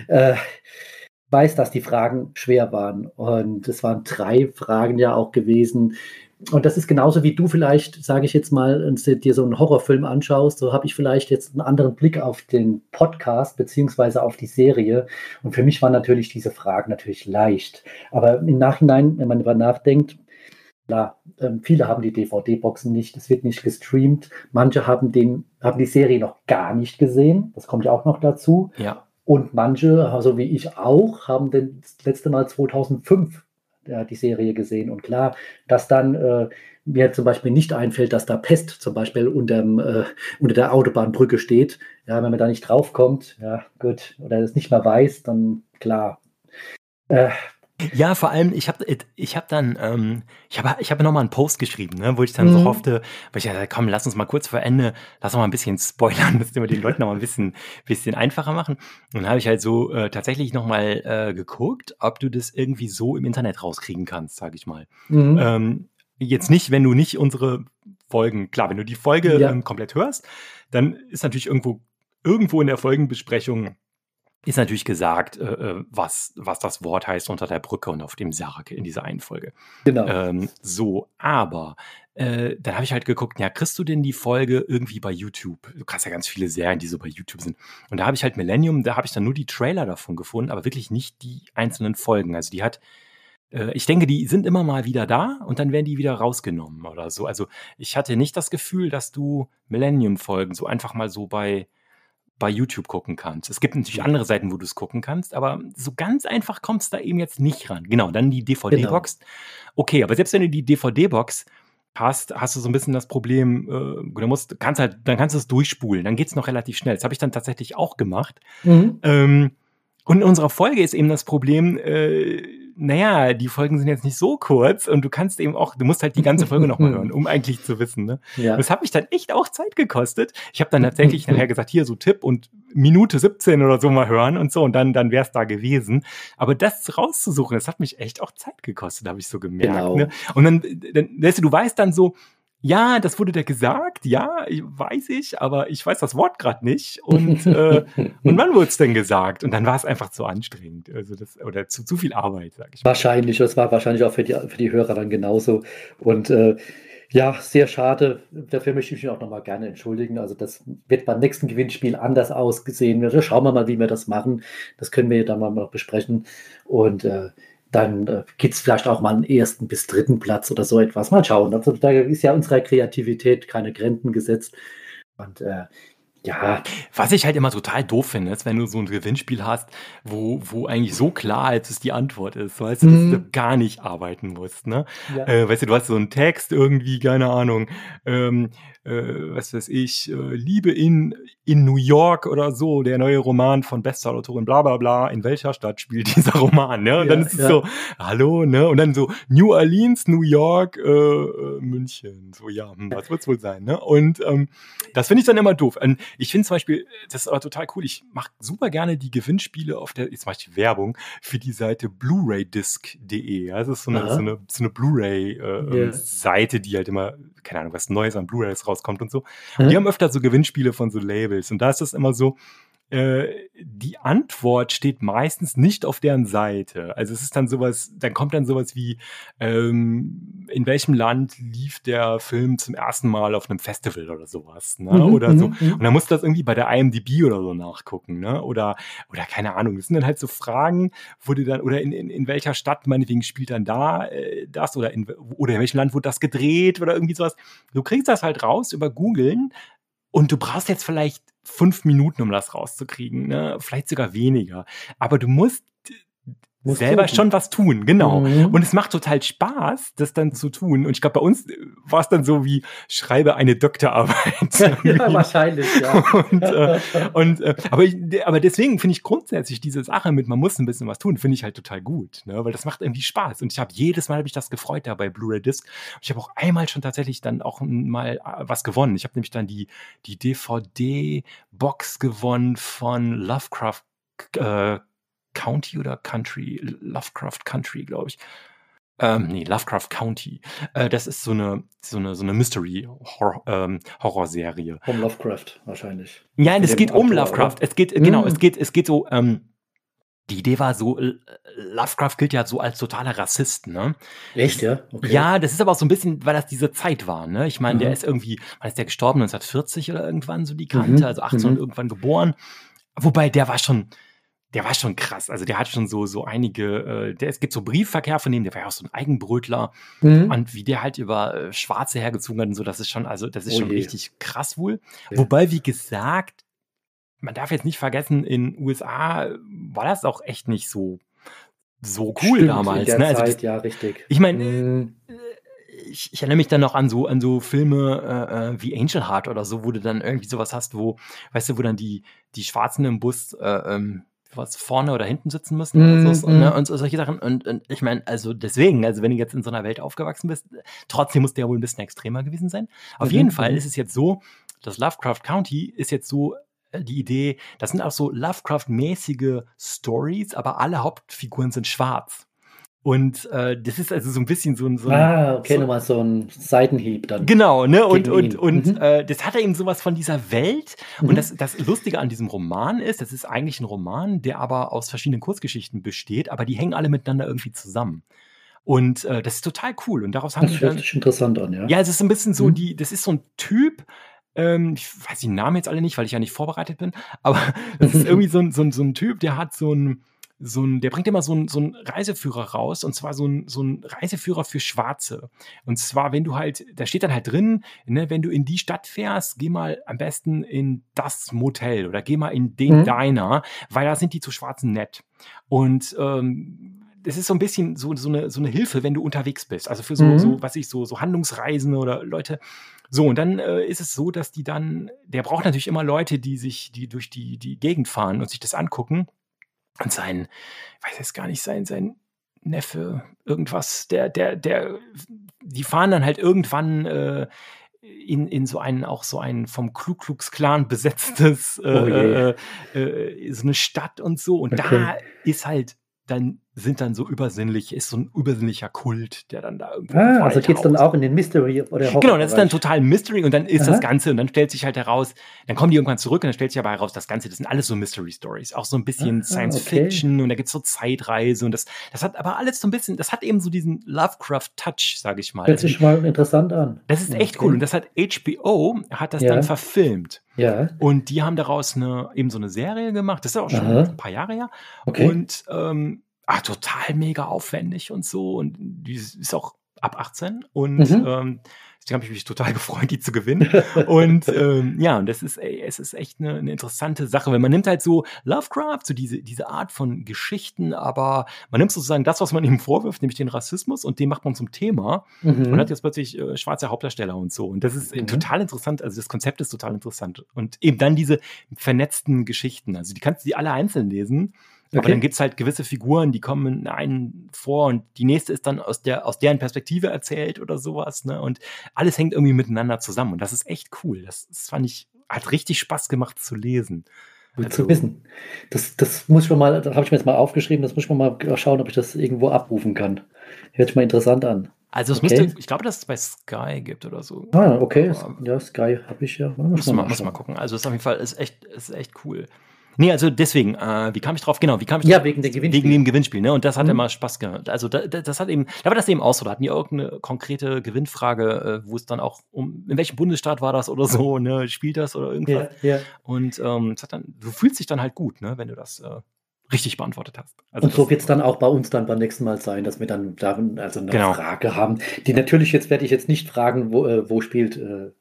Ich weiß, dass die Fragen schwer waren und es waren 3 Fragen ja auch gewesen. Und das ist genauso wie du vielleicht, sage ich jetzt mal, dir so einen Horrorfilm anschaust, so habe ich vielleicht jetzt einen anderen Blick auf den Podcast beziehungsweise auf die Serie. Und für mich waren natürlich diese Fragen natürlich leicht. Aber im Nachhinein, wenn man darüber nachdenkt, klar, viele haben die DVD-Boxen nicht, es wird nicht gestreamt. Manche haben die Serie noch gar nicht gesehen, das kommt ja auch noch dazu. Ja. Und manche, so wie ich auch, haben das letzte Mal 2005 die Serie gesehen. Und klar, dass dann mir zum Beispiel nicht einfällt, dass da Pest zum Beispiel unter der Autobahnbrücke steht. Ja, wenn man da nicht draufkommt, ja gut, oder es nicht mehr weiß, dann klar. Ja, vor allem, ich habe noch mal einen Post geschrieben, ne, wo ich dann so hoffte, weil ich dachte, komm, lass uns mal kurz vor Ende, lass uns mal ein bisschen spoilern, dass wir den Leuten noch mal ein bisschen einfacher machen. Und dann habe ich halt so tatsächlich noch mal geguckt, ob du das irgendwie so im Internet rauskriegen kannst, sage ich mal. Jetzt nicht, wenn du nicht unsere Folgen, klar, wenn du die Folge komplett hörst, dann ist natürlich irgendwo in der Folgenbesprechung ist natürlich gesagt, was das Wort heißt unter der Brücke und auf dem Sarg in dieser einen Folge. Genau. Aber dann habe ich halt geguckt, ja, kriegst du denn die Folge irgendwie bei YouTube? Du kannst ja ganz viele Serien, die so bei YouTube sind. Und da habe ich halt Millennium, da habe ich dann nur die Trailer davon gefunden, aber wirklich nicht die einzelnen Folgen. Also die hat, ich denke, die sind immer mal wieder da und dann werden die wieder rausgenommen oder so. Also ich hatte nicht das Gefühl, dass du Millennium-Folgen so einfach mal so bei YouTube gucken kannst. Es gibt natürlich andere Seiten, wo du es gucken kannst, aber so ganz einfach kommst du da eben jetzt nicht ran. Genau, dann die DVD-Box. Genau. Okay, aber selbst wenn du die DVD-Box hast du so ein bisschen das Problem, dann kannst du es durchspulen, dann geht es noch relativ schnell. Das habe ich dann tatsächlich auch gemacht. Und in unserer Folge ist eben das Problem, die Folgen sind jetzt nicht so kurz und du musst halt die ganze Folge nochmal hören, um eigentlich zu wissen. Ne? Ja. Das hat mich dann echt auch Zeit gekostet. Ich habe dann tatsächlich nachher gesagt, hier so Tipp und Minute 17 oder so mal hören und so und dann wäre es da gewesen. Aber das rauszusuchen, das hat mich echt auch Zeit gekostet, habe ich so gemerkt. Genau. Ne? Und dann weißt du weißt dann so, ja, das wurde dir gesagt, ja, weiß ich, aber ich weiß das Wort gerade nicht. Und wann wurde es denn gesagt? Und dann war es einfach zu anstrengend. Also oder zu viel Arbeit, sag ich mal. Wahrscheinlich, das war wahrscheinlich auch für die Hörer dann genauso. Und sehr schade. Dafür möchte ich mich auch nochmal gerne entschuldigen. Also das wird beim nächsten Gewinnspiel anders ausgesehen. Also schauen wir mal, wie wir das machen. Das können wir dann mal noch besprechen. Und dann gibt es vielleicht auch mal einen 1. bis 3. Platz oder so etwas. Mal schauen. Also da ist ja unserer Kreativität keine Grenzen gesetzt. Und was ich halt immer total doof finde, ist, wenn du so ein Gewinnspiel hast, wo eigentlich so klar jetzt die Antwort ist, weißt du, dass du gar nicht arbeiten musst, ne? Ja. Weißt du hast so einen Text irgendwie, keine Ahnung, was weiß ich, Liebe in New York oder so, der neue Roman von Bestsellerautorin bla bla bla, in welcher Stadt spielt dieser Roman, ne? Und dann ist es so, hallo, ne? Und dann so New Orleans, New York, München, so, ja, was wird's wohl sein, ne? Und das finde ich dann immer doof. Ich finde zum Beispiel, das ist aber total cool, ich mache super gerne die Gewinnspiele jetzt mache ich Werbung für die Seite blu-raydisc.de. Ja, das ist so eine Blu-ray-Seite, die halt immer, keine Ahnung, was Neues an Blu-rays rauskommt und so. Und die haben öfter so Gewinnspiele von so Labels. Und da ist das immer so, die Antwort steht meistens nicht auf deren Seite. Also es ist dann dann kommt dann sowas wie, in welchem Land lief der Film zum ersten Mal auf einem Festival oder sowas, ne? Oder so. Und dann musst du das irgendwie bei der IMDb oder so nachgucken, ne? Oder keine Ahnung. Das sind dann halt so Fragen, wo du dann, oder in welcher Stadt meinetwegen spielt dann da das oder in welchem Land wurde das gedreht oder irgendwie sowas. Du kriegst das halt raus über Googlen. Und du brauchst jetzt vielleicht 5 Minuten, um das rauszukriegen, ne? Vielleicht sogar weniger. Aber du musst selber schon was tun, genau. Und es macht total Spaß, das dann zu tun. Und ich glaube, bei uns war es dann so wie, schreibe eine Doktorarbeit. Ja, wahrscheinlich, ja. Aber deswegen finde ich grundsätzlich diese Sache mit, man muss ein bisschen was tun, finde ich halt total gut, ne? Weil das macht irgendwie Spaß. Und jedes Mal habe ich das gefreut da bei Blu-ray Disc. Und ich habe auch einmal schon tatsächlich dann auch mal was gewonnen. Ich habe nämlich dann die DVD-Box gewonnen von Lovecraft County oder Country, Lovecraft Country, glaube ich. Lovecraft County. Das ist so eine Mystery-Horror-Serie. Um Lovecraft wahrscheinlich. Ja, es geht um Lovecraft. Es geht so, die Idee war so, Lovecraft gilt ja so als totaler Rassist, ne? Echt, ja? Okay. Ja, das ist aber auch so ein bisschen, weil das diese Zeit war, ne? Ich meine, der ist irgendwie, wann ist der gestorben? 1940 oder irgendwann, so die Kante, also 18 irgendwann geboren. Wobei, der war schon krass. Also der hat schon so einige, es gibt so Briefverkehr von dem, der war ja auch so ein Eigenbrötler. Und wie der halt über Schwarze hergezogen hat und so, das ist schon richtig krass wohl. Ja. Wobei, wie gesagt, man darf jetzt nicht vergessen, in USA war das auch echt nicht so cool. Stimmt, damals. In der ne? Zeit, ja, richtig. Ich meine, ich erinnere mich dann noch an so Filme wie Angel Heart oder so, wo du dann irgendwie sowas hast, wo dann die Schwarzen im Bus was vorne oder hinten sitzen müssen oder so, ne? Und solche Sachen. Und ich meine, also deswegen, also wenn du jetzt in so einer Welt aufgewachsen bist, trotzdem muss der ja wohl ein bisschen extremer gewesen sein. Auf jeden Fall ist es jetzt so, das Lovecraft County ist jetzt so die Idee, das sind auch so Lovecraft-mäßige Stories, aber alle Hauptfiguren sind schwarz. Und das ist also so ein bisschen so ein nochmal so ein Seitenhieb dann. Genau, ne? Und das hat er eben sowas von dieser Welt. Und das Lustige an diesem Roman ist, das ist eigentlich ein Roman, der aber aus verschiedenen Kurzgeschichten besteht, aber die hängen alle miteinander irgendwie zusammen. Und das ist total cool. Und daraus haben das hört sich interessant an, ja. Ja, es ist ein bisschen so das ist so ein Typ, ich weiß die Namen jetzt alle nicht, weil ich ja nicht vorbereitet bin, aber das ist irgendwie so ein Typ, der hat der bringt immer so einen Reiseführer raus, und zwar so ein Reiseführer für Schwarze. Und zwar, wenn du halt, da steht dann halt drin, ne, wenn du in die Stadt fährst, geh mal am besten in das Motel oder geh mal in den Diner, weil da sind die zu Schwarzen nett. Und das ist so ein bisschen so eine Hilfe, wenn du unterwegs bist. Also für so Handlungsreisen oder Leute. So, und dann ist es so, dass der braucht natürlich immer Leute, die durch die Gegend fahren und sich das angucken. Und sein Neffe, irgendwas, die fahren dann halt irgendwann in so ein vom Ku Klux Klan besetztes, so eine Stadt und so. Und da ist halt, ist so ein übersinnlicher Kult, der dann da irgendwie. Also geht's dann auch in den Mystery oder Horror? Genau, das ist dann total Mystery, und dann ist das Ganze, und dann stellt sich halt heraus, dann kommen die irgendwann zurück und dann stellt sich aber heraus, das Ganze, das sind alles so Mystery Stories, auch so ein bisschen Science Fiction, und da gibt's so Zeitreise, und das hat aber alles so ein bisschen, das hat eben so diesen Lovecraft-Touch, sage ich mal. Hört sich mal interessant an. Das ist echt cool, und das hat HBO dann verfilmt. Ja. Und die haben daraus eben so eine Serie gemacht, das ist auch schon ein paar Jahre her. Okay. Und total mega aufwendig und so, und die ist auch ab 18, und deswegen habe ich mich total gefreut, die zu gewinnen. Und und es ist echt eine interessante Sache, weil man nimmt halt so Lovecraft, so diese Art von Geschichten, aber man nimmt sozusagen das, was man ihm vorwirft, nämlich den Rassismus, und den macht man zum Thema und hat jetzt plötzlich schwarze Hauptdarsteller und so. Und das ist total interessant, also das Konzept ist total interessant. Und eben dann diese vernetzten Geschichten, also die kannst du alle einzeln lesen. Aber dann gibt es halt gewisse Figuren, die kommen in einen vor, und die nächste ist dann aus deren Perspektive erzählt oder sowas, ne? Und alles hängt irgendwie miteinander zusammen, und das ist echt cool. Das fand ich, hat richtig Spaß gemacht zu lesen. Gut zu wissen. Das muss ich mir mal, das habe ich mir jetzt mal aufgeschrieben, das muss ich mal schauen, ob ich das irgendwo abrufen kann. Hört sich mal interessant an. Also es müsste, ich glaube, dass es bei Sky gibt oder so. Okay. Ja, Sky habe ich ja. Muss mal gucken. Also es ist auf jeden Fall ist echt cool. Nee, also deswegen, wie kam ich drauf? Genau, wie kam ich drauf? Ja, wegen dem Gewinnspiel. Wegen dem Gewinnspiel, ne? Und das hat immer Spaß gemacht. Also das hat eben, da war das eben auch so, da hatten die irgendeine konkrete Gewinnfrage, wo es dann auch in welchem Bundesstaat war das oder so, ne? Spielt das oder irgendwas? Ja. Und du fühlst dich dann halt gut, ne? Wenn du das richtig beantwortet hast. Also und so wird es dann auch bei uns dann beim nächsten Mal sein, dass wir dann da eine Frage haben. Die natürlich werde ich jetzt nicht fragen, wo spielt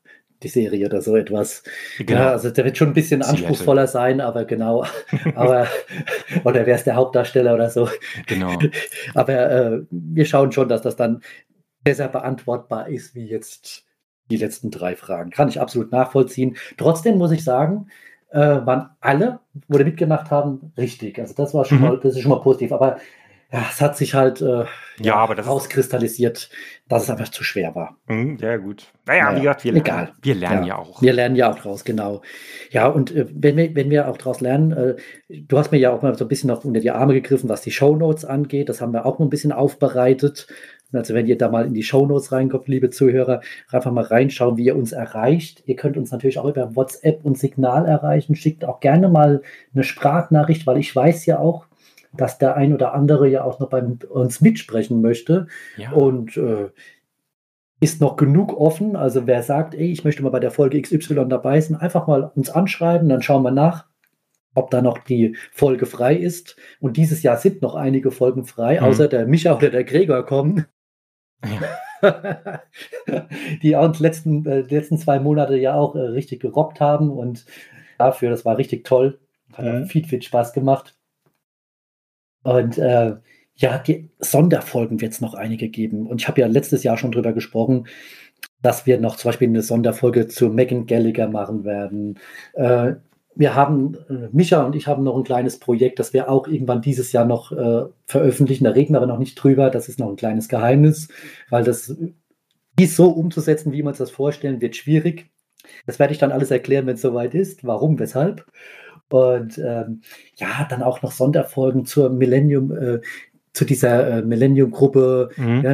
die Serie oder so etwas. Genau. Ja, also der wird schon ein bisschen anspruchsvoller sein, aber genau. Aber, oder wer ist der Hauptdarsteller oder so. Genau. Aber wir schauen schon, dass das dann besser beantwortbar ist, wie jetzt die letzten 3 Fragen. Kann ich absolut nachvollziehen. Trotzdem muss ich sagen, waren alle, wo die mitgemacht haben, richtig. Also das war schon mal, das ist schon mal positiv. Aber ja, es hat sich halt aber das rauskristallisiert, dass es einfach zu schwer war. Ja, gut. Naja, wie gesagt, wir lernen ja auch. Wir lernen ja auch draus, genau. Ja, und wenn wir auch draus lernen, du hast mir ja auch mal so ein bisschen noch unter die Arme gegriffen, was die Shownotes angeht. Das haben wir auch mal ein bisschen aufbereitet. Also wenn ihr da mal in die Shownotes reinkommt, liebe Zuhörer, einfach mal reinschauen, wie ihr uns erreicht. Ihr könnt uns natürlich auch über WhatsApp und Signal erreichen. Schickt auch gerne mal eine Sprachnachricht, weil ich weiß ja auch, dass der ein oder andere ja auch noch bei uns mitsprechen möchte. Ja. Und ist noch genug offen. Also wer sagt, ich möchte mal bei der Folge XY dabei sein, einfach mal uns anschreiben, dann schauen wir nach, ob da noch die Folge frei ist. Und dieses Jahr sind noch einige Folgen frei, außer der Micha oder der Gregor kommen. Ja. Die auch die letzten 2 Monate ja auch richtig gerockt haben. Und dafür, das war richtig toll. Hat viel Spaß gemacht. Und die Sonderfolgen wird es noch einige geben. Und ich habe ja letztes Jahr schon drüber gesprochen, dass wir noch zum Beispiel eine Sonderfolge zu Megan Gallagher machen werden. Wir haben, Micha und ich haben noch ein kleines Projekt, das wir auch irgendwann dieses Jahr noch veröffentlichen. Da reden wir aber noch nicht drüber. Das ist noch ein kleines Geheimnis, weil dies so umzusetzen, wie wir uns das vorstellen, wird schwierig. Das werde ich dann alles erklären, wenn es soweit ist. Warum, weshalb. Und dann auch noch Sonderfolgen zur zu dieser Millennium-Gruppe,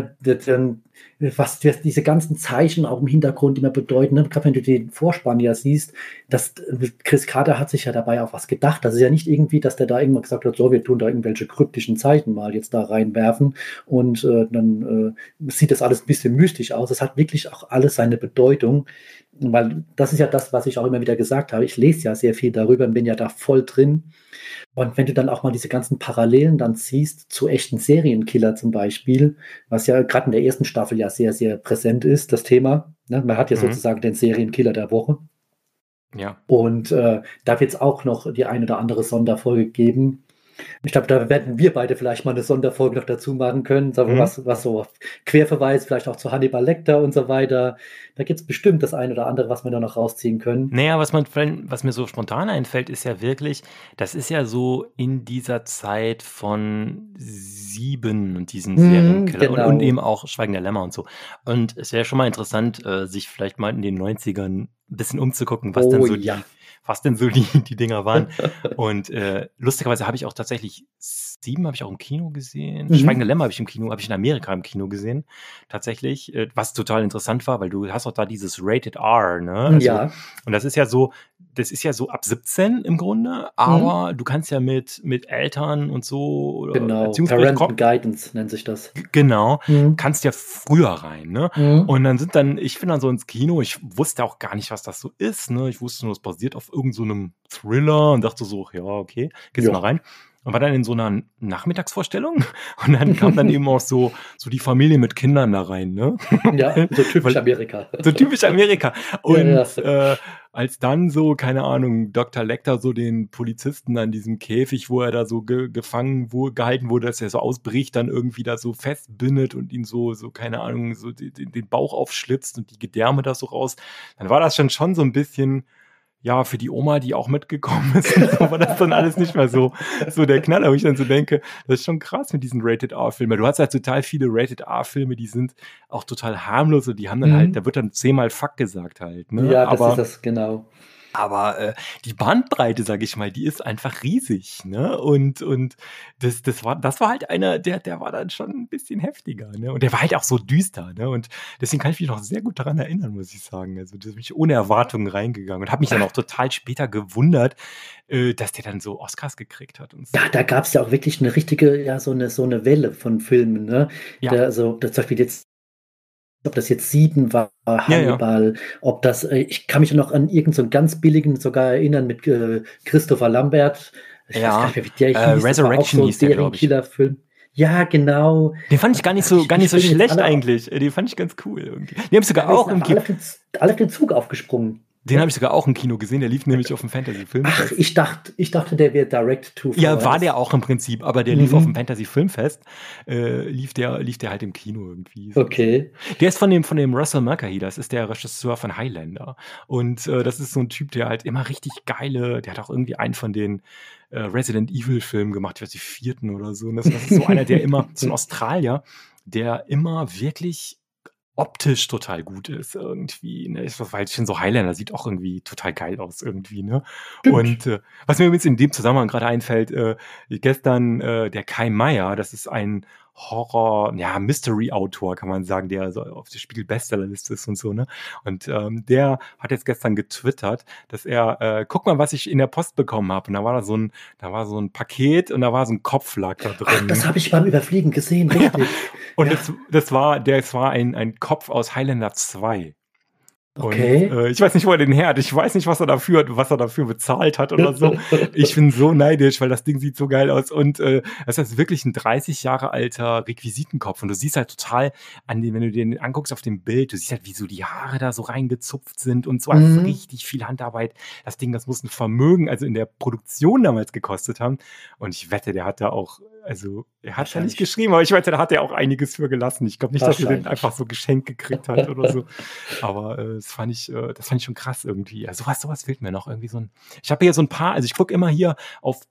was diese ganzen Zeichen auch im Hintergrund immer bedeuten. Ne? Gerade wenn du den Vorspann ja siehst, Chris Carter hat sich ja dabei auch was gedacht. Das ist ja nicht irgendwie, dass der da irgendwann gesagt hat, so, wir tun da irgendwelche kryptischen Zeichen mal jetzt da reinwerfen und dann sieht das alles ein bisschen mystisch aus. Es hat wirklich auch alles seine Bedeutung, weil das ist ja das, was ich auch immer wieder gesagt habe. Ich lese ja sehr viel darüber und bin ja da voll drin. Und wenn du dann auch mal diese ganzen Parallelen dann siehst zu echten Serienkiller zum Beispiel, was ja gerade in der ersten Staffel ja sehr, sehr präsent ist, das Thema. Ne? Man hat ja sozusagen den Serienkiller der Woche. Ja. Und da wird es auch noch die eine oder andere Sonderfolge geben. Ich glaube, da werden wir beide vielleicht mal eine Sonderfolge noch dazu machen können, was so Querverweis, vielleicht auch zu Hannibal Lecter und so weiter. Da gibt es bestimmt das eine oder andere, was wir da noch rausziehen können. Naja, was mir so spontan einfällt, ist ja wirklich, das ist ja so in dieser Zeit von 7 und diesen Serienkiller genau. und eben auch Schweigen der Lämmer und so. Und es wäre schon mal interessant, sich vielleicht mal in den 90ern ein bisschen umzugucken, was denn so die Dinger waren. Und lustigerweise habe ich auch tatsächlich 7 habe ich auch im Kino gesehen. Schweigende Lämmer habe ich in Amerika im Kino gesehen. Tatsächlich, was total interessant war, weil du hast auch da dieses Rated R, ne? Also, ja. Und das ist ja so ab 17 im Grunde, aber du kannst ja mit Eltern und so oder genau, Parental Guidance nennt sich das. Genau, kannst ja früher rein, ne? Und ich bin dann so ins Kino, ich wusste auch gar nicht, was das so ist, ne? Ich wusste nur, es basiert auf irgend so einem Thriller und dachte so, ja, okay, gehst mal rein. Und war dann in so einer Nachmittagsvorstellung und dann kam dann eben auch so die Familie mit Kindern da rein, ne? Ja, so typisch Amerika. So typisch Amerika. Und als dann so, keine Ahnung, Dr. Lecter so den Polizisten an diesem Käfig, wo er da so gefangen gehalten wurde, dass er so ausbricht, dann irgendwie da so festbindet und ihn so keine Ahnung, so den Bauch aufschlitzt und die Gedärme da so raus, dann war das schon so ein bisschen, ja, für die Oma, die auch mitgekommen ist, war das dann alles nicht mehr so der Knaller, wo ich dann so denke, das ist schon krass mit diesen Rated-R-Filmen. Du hast halt total viele Rated-R-Filme, die sind auch total harmlos und die haben dann halt, da wird dann 10-mal Fuck gesagt halt. Ne? Ja, das ist das, genau. Aber die Bandbreite, sag ich mal, die ist einfach riesig, ne? Und das war halt einer, der war dann schon ein bisschen heftiger, ne? Und der war halt auch so düster, ne? Und deswegen kann ich mich noch sehr gut daran erinnern, muss ich sagen. Also da bin ich ohne Erwartungen reingegangen und habe mich dann auch total später gewundert, dass der dann so Oscars gekriegt hat. Und so. Ja, da gab es ja auch wirklich eine richtige, so eine Welle von Filmen, ne? Ja. Zum Beispiel jetzt, ob das jetzt 7 war, Hannibal, ob das, ich kann mich noch an irgendeinen so ganz billigen sogar erinnern mit Christopher Lambert. Ich weiß gar nicht mehr, wie der hieß. Resurrection hieß der, glaube ich. Killerfilm. Ja, genau. Den fand ich gar nicht so springen jetzt schlecht alle, eigentlich. Den fand ich ganz cool irgendwie. Den habe ich sogar wir auch sind im aber alle Kino. alle auf den Zug aufgesprungen. Den habe ich sogar auch im Kino gesehen. Der lief nämlich auf dem Fantasy Ach, Filmfest. ich dachte, der wäre direct to Ja, war VHS. der auch im Prinzip, aber der lief auf dem Fantasy Filmfest. Lief der halt im Kino irgendwie. Okay. Der ist von dem Russell Mulcahy, das ist der Regisseur von Highlander. Und das ist so ein Typ, der halt immer richtig der hat auch irgendwie einen von den Resident Evil Filmen gemacht, ich weiß nicht, 4. oder so. Und das ist so einer, der immer, so ein Australier, der immer wirklich optisch total gut ist irgendwie, ne? Weil ich finde, so Highlander sieht auch irgendwie total geil aus irgendwie, ne? Stimmt. Und was mir übrigens in dem Zusammenhang gerade einfällt, gestern der Kai Meier, das ist ein Horror, ja, Mystery-Autor, kann man sagen, der so auf der Spiegel-Bestsellerliste ist und so, ne? Und der hat jetzt gestern getwittert, dass er, guck mal, was ich in der Post bekommen habe. Und da war so ein Paket und da war so ein Kopf lag da drin. Ach, das habe ich beim Überfliegen gesehen, richtig. Und das war ein Kopf aus Highlander 2. Okay. Und ich weiß nicht, wo er den her hat. Ich weiß nicht, was er dafür bezahlt hat oder so. Ich bin so neidisch, weil das Ding sieht so geil aus. Und das ist wirklich ein 30 Jahre alter Requisitenkopf. Und du siehst halt total wenn du den anguckst auf dem Bild, du siehst halt, wie so die Haare da so reingezupft sind und so richtig viel Handarbeit. Das Ding, das muss ein Vermögen, also in der Produktion damals gekostet haben. Und ich wette, der hat da auch, also er hat ja nicht geschrieben, aber ich wette, da hat er auch einiges für gelassen. Ich glaube nicht, dass er den einfach so geschenkt gekriegt hat oder so. Aber das fand ich schon krass irgendwie. Also sowas fehlt mir noch irgendwie ich habe hier so ein paar, also ich gucke immer hier auf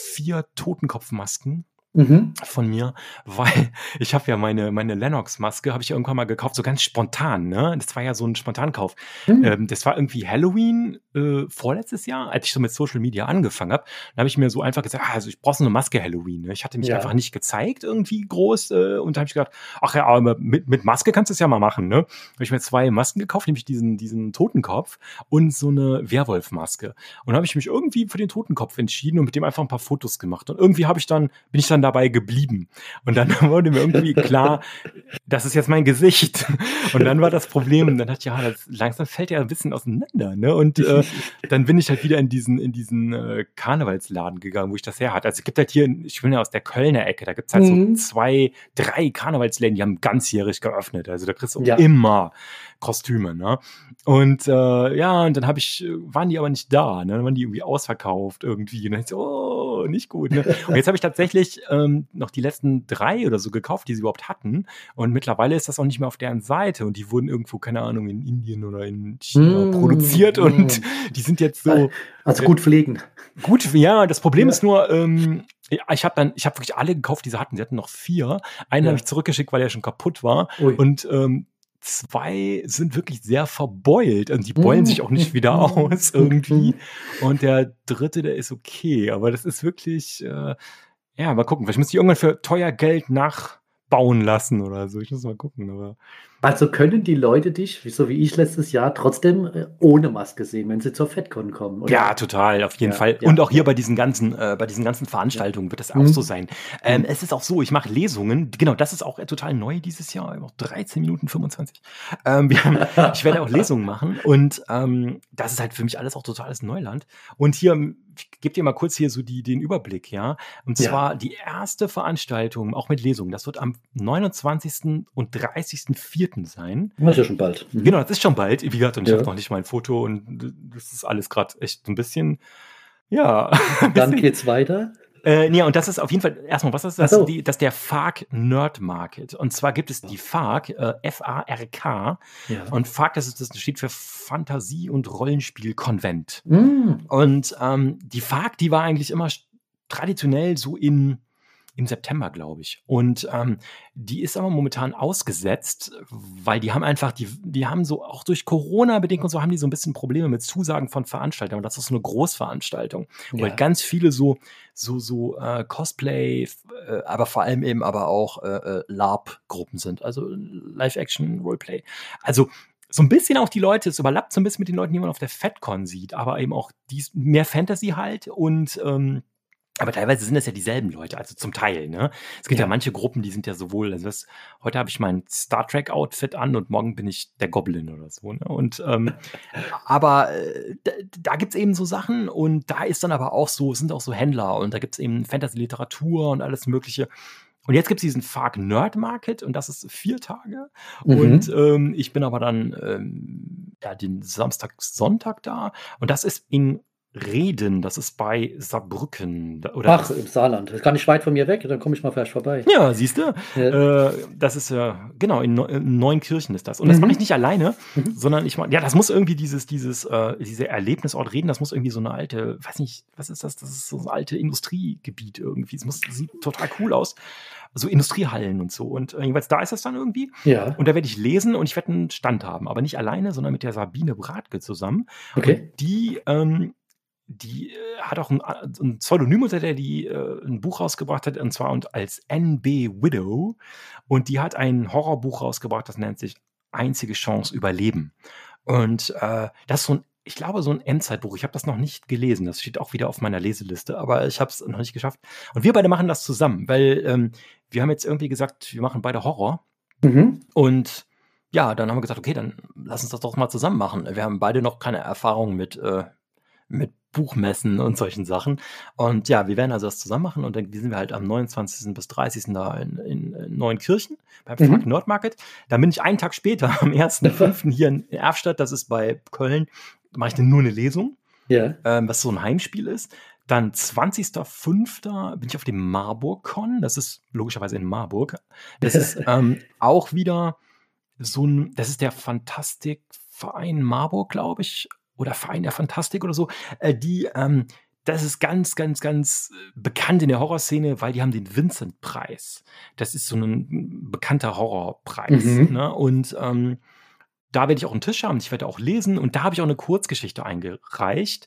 4 Totenkopfmasken von mir, weil ich habe ja meine Lennox-Maske, habe ich ja irgendwann mal gekauft, so ganz spontan, ne? Das war ja so ein Spontankauf. Das war irgendwie Halloween vorletztes Jahr, als ich so mit Social Media angefangen habe. Dann habe ich mir so einfach gesagt, also ich brauche so eine Maske Halloween. Ne? Ich hatte mich einfach nicht gezeigt irgendwie groß und da habe ich gedacht, ach ja, aber mit Maske kannst du es ja mal machen, ne? Habe ich mir 2 Masken gekauft, nämlich diesen Totenkopf und so eine Werwolf-Maske. Und dann habe ich mich irgendwie für den Totenkopf entschieden und mit dem einfach ein paar Fotos gemacht. Und irgendwie bin ich dann dabei geblieben. Und dann wurde mir irgendwie klar, das ist jetzt mein Gesicht. Und dann war das Problem, und dann dachte ich, langsam fällt ja ein bisschen auseinander, ne? Und dann bin ich halt wieder in diesen Karnevalsladen gegangen, wo ich das her hatte. Also es gibt halt hier, ich bin ja aus der Kölner Ecke, da gibt es halt so 2, 3 Karnevalsläden, die haben ganzjährig geöffnet. Also da kriegst du immer Kostüme, ne? Und und dann waren die aber nicht da, ne? Dann waren die irgendwie ausverkauft irgendwie. Und dann dachte ich so, nicht gut, ne? Und jetzt habe ich tatsächlich noch die letzten 3 oder so gekauft, die sie überhaupt hatten. Und mittlerweile ist das auch nicht mehr auf deren Seite. Und die wurden irgendwo, keine Ahnung, in Indien oder in China produziert. Und die sind jetzt so. Also gut pflegen. Gut, ja, das Problem ist nur, ich habe wirklich alle gekauft, die sie hatten. Sie hatten noch 4. Einen habe ich zurückgeschickt, weil er schon kaputt war. Ui. Und 2 sind wirklich sehr verbeult und die beulen sich auch nicht wieder aus irgendwie. Und der 3, der ist okay. Aber das ist wirklich, mal gucken. Vielleicht muss ich irgendwann für teuer Geld nachbauen lassen oder so. Ich muss mal gucken. Aber also können die Leute dich, so wie ich letztes Jahr, trotzdem ohne Maske sehen, wenn sie zur FedCon kommen? Oder? Ja, total, auf jeden Fall. Ja, und auch hier bei diesen ganzen Veranstaltungen wird das auch so sein. Es ist auch so, ich mache Lesungen. Genau, das ist auch total neu dieses Jahr. Noch 13 Minuten 25. Ich werde auch Lesungen machen und das ist halt für mich alles auch totales Neuland. Und hier, ich gebe dir mal kurz hier so den Überblick, ja. Und zwar die erste Veranstaltung, auch mit Lesungen, das wird am 29. und 30.04. sein. Das ist ja schon bald. Genau, das ist schon bald. Wie gesagt, und ich habe noch nicht mal ein Foto und das ist alles gerade echt so ein bisschen, Dann geht's weiter. Und das ist auf jeden Fall, erstmal, was ist das? Das ist der FARC Nerd Market. Und zwar gibt es die FARC, F-A-R-K. Ja. Und FARC, das steht für Fantasie- und Rollenspiel-Konvent. Und die FARC, die war eigentlich immer traditionell so im September, glaube ich. Und die ist aber momentan ausgesetzt, weil die haben einfach, die haben so, auch durch Corona bedingt und so, haben die so ein bisschen Probleme mit Zusagen von Veranstaltern. Und das ist so eine Großveranstaltung, weil ganz viele so Cosplay, aber vor allem eben aber auch LARP-Gruppen sind, also Live-Action-Roleplay. Also so ein bisschen auch die Leute, es überlappt so ein bisschen mit den Leuten, die man auf der FedCon sieht, aber eben auch mehr Fantasy halt und aber teilweise sind das ja dieselben Leute, also zum Teil, ne? Es gibt ja manche Gruppen, die sind ja sowohl, also heute habe ich mein Star Trek Outfit an und morgen bin ich der Goblin oder so, ne? Und aber da gibt's eben so Sachen und da ist dann aber auch so, sind auch so Händler und da gibt's eben Fantasy-Literatur und alles Mögliche. Und jetzt gibt es diesen Fark Nerd Market und das ist 4 Tage. Mhm. Und ich bin aber dann den Samstag, Sonntag da. Und das ist in Reden, das ist bei Saarbrücken. Ach, im Saarland. Das ist gar nicht weit von mir weg, dann komme ich mal vielleicht vorbei. Ja, siehst du? Ja. Das ist genau, in Neunkirchen ist das. Und das mache ich nicht alleine, sondern ich mache, ja, das muss irgendwie diese Erlebnisort Reden, das muss irgendwie so eine alte, weiß nicht, was ist das? Das ist so ein alte Industriegebiet irgendwie. Sieht total cool aus. So Industriehallen und so. Und jedenfalls da ist das dann irgendwie. Ja. Und da werde ich lesen und ich werde einen Stand haben. Aber nicht alleine, sondern mit der Sabine Bratke zusammen. Okay. Und die hat auch ein Pseudonym, unter der die ein Buch rausgebracht hat, und zwar als NB Widow. Und die hat ein Horrorbuch rausgebracht, das nennt sich Einzige Chance Überleben. Und das ist ich glaube, so ein Endzeitbuch. Ich habe das noch nicht gelesen. Das steht auch wieder auf meiner Leseliste, aber ich habe es noch nicht geschafft. Und wir beide machen das zusammen, weil wir haben jetzt irgendwie gesagt, wir machen beide Horror. Und ja, dann haben wir gesagt, okay, dann lass uns das doch mal zusammen machen. Wir haben beide noch keine Erfahrung mit Buchmessen und solchen Sachen. Und ja, wir werden also das zusammen machen und dann sind wir halt am 29. bis 30. da in Neunkirchen beim Fark Nerd Market. Dann bin ich einen Tag später, am 1.5. hier in Erfstadt, das ist bei Köln, da mache ich dann nur eine Lesung, was so ein Heimspiel ist. Dann 20.05. bin ich auf dem Marburg-Con, das ist logischerweise in Marburg. Das ist auch wieder das ist der Fantastikverein Marburg, glaube ich, oder Verein der Fantastik oder so, das ist ganz, ganz, ganz bekannt in der Horrorszene, weil die haben den Vincent-Preis. Das ist so ein bekannter Horrorpreis. Ne? Und da werde ich auch einen Tisch haben, ich werde auch lesen und da habe ich auch eine Kurzgeschichte eingereicht,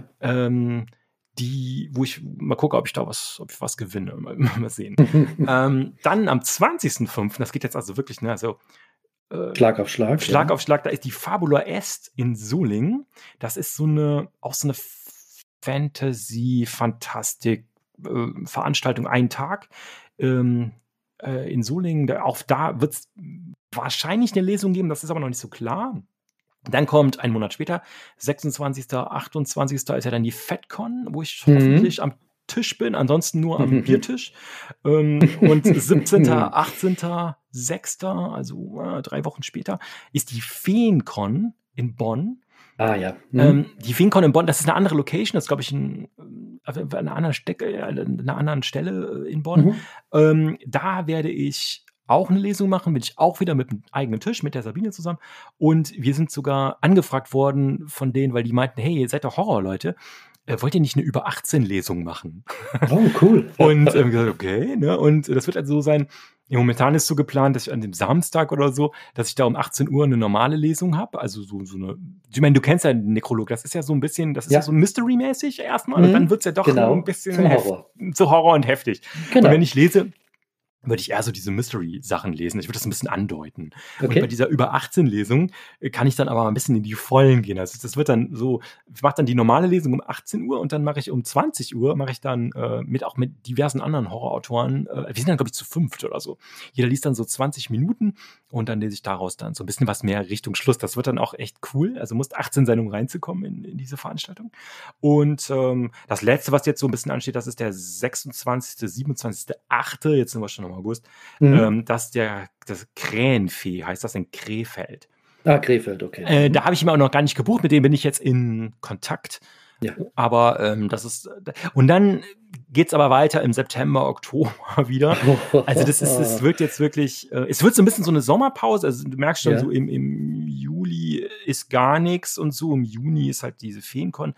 wo ich mal gucke, ob ich was gewinne. Mal sehen. Dann am 20.05., das geht jetzt also wirklich, ne, also Schlag auf Schlag. Schlag auf Schlag, da ist die Fabula Est in Solingen. Das ist auch so eine Fantasy-Fantastik-Veranstaltung, einen Tag in Solingen. Auch da wird es wahrscheinlich eine Lesung geben, das ist aber noch nicht so klar. Dann kommt ein Monat später, 26., 28. ist ja dann die FedCon, wo ich hoffentlich am Tisch bin, ansonsten nur am Biertisch. Und 17., 18., 6., also 3 Wochen später, ist die Feencon in Bonn. Ah ja. Die Feencon in Bonn, das ist eine andere Location, das ist, glaube ich, an einer anderen Stelle in Bonn. Da werde ich auch eine Lesung machen, bin ich auch wieder mit einem eigenen Tisch, mit der Sabine zusammen. Und wir sind sogar angefragt worden von denen, weil die meinten, hey, ihr seid doch Horrorleute. Wollt ihr nicht eine über 18 Lesung machen? Oh, cool. Und gesagt, okay, ne? Und das wird also so sein, momentan ist so geplant, dass ich an dem Samstag oder so, dass ich da um 18 Uhr eine normale Lesung habe. Also so eine, ich meine, du kennst ja den Nekrolog, das ist ja so ein bisschen, das ist ja so Mystery-mäßig erstmal und dann wird es ja doch ein bisschen zu Horror und heftig. Genau. Und wenn ich lese, würde ich eher so diese Mystery-Sachen lesen. Ich würde das ein bisschen andeuten. Okay. Und bei dieser über 18-Lesung kann ich dann aber ein bisschen in die Vollen gehen. Also das wird dann so, ich mache dann die normale Lesung um 18 Uhr und dann mache ich um 20 Uhr, mache ich dann mit diversen anderen Horrorautoren, wir sind dann, glaube ich, zu 5 oder so. Jeder liest dann so 20 Minuten und dann lese ich daraus dann so ein bisschen was mehr Richtung Schluss. Das wird dann auch echt cool. Also musst 18 Sendungen reinzukommen in diese Veranstaltung. Und das Letzte, was jetzt so ein bisschen ansteht, das ist der 26., 27.8., jetzt sind wir schon im August, das Krähenvieh, heißt das in Krefeld. Ah, Krefeld, okay. Da habe ich immer auch noch gar nicht gebucht, mit dem bin ich jetzt in Kontakt. Ja. Aber das ist, und dann geht's aber weiter im September, Oktober wieder. Also das wird jetzt wirklich, es wird so ein bisschen so eine Sommerpause, also du merkst schon so im Juli ist gar nichts und so, im Juni ist halt diese Feencon.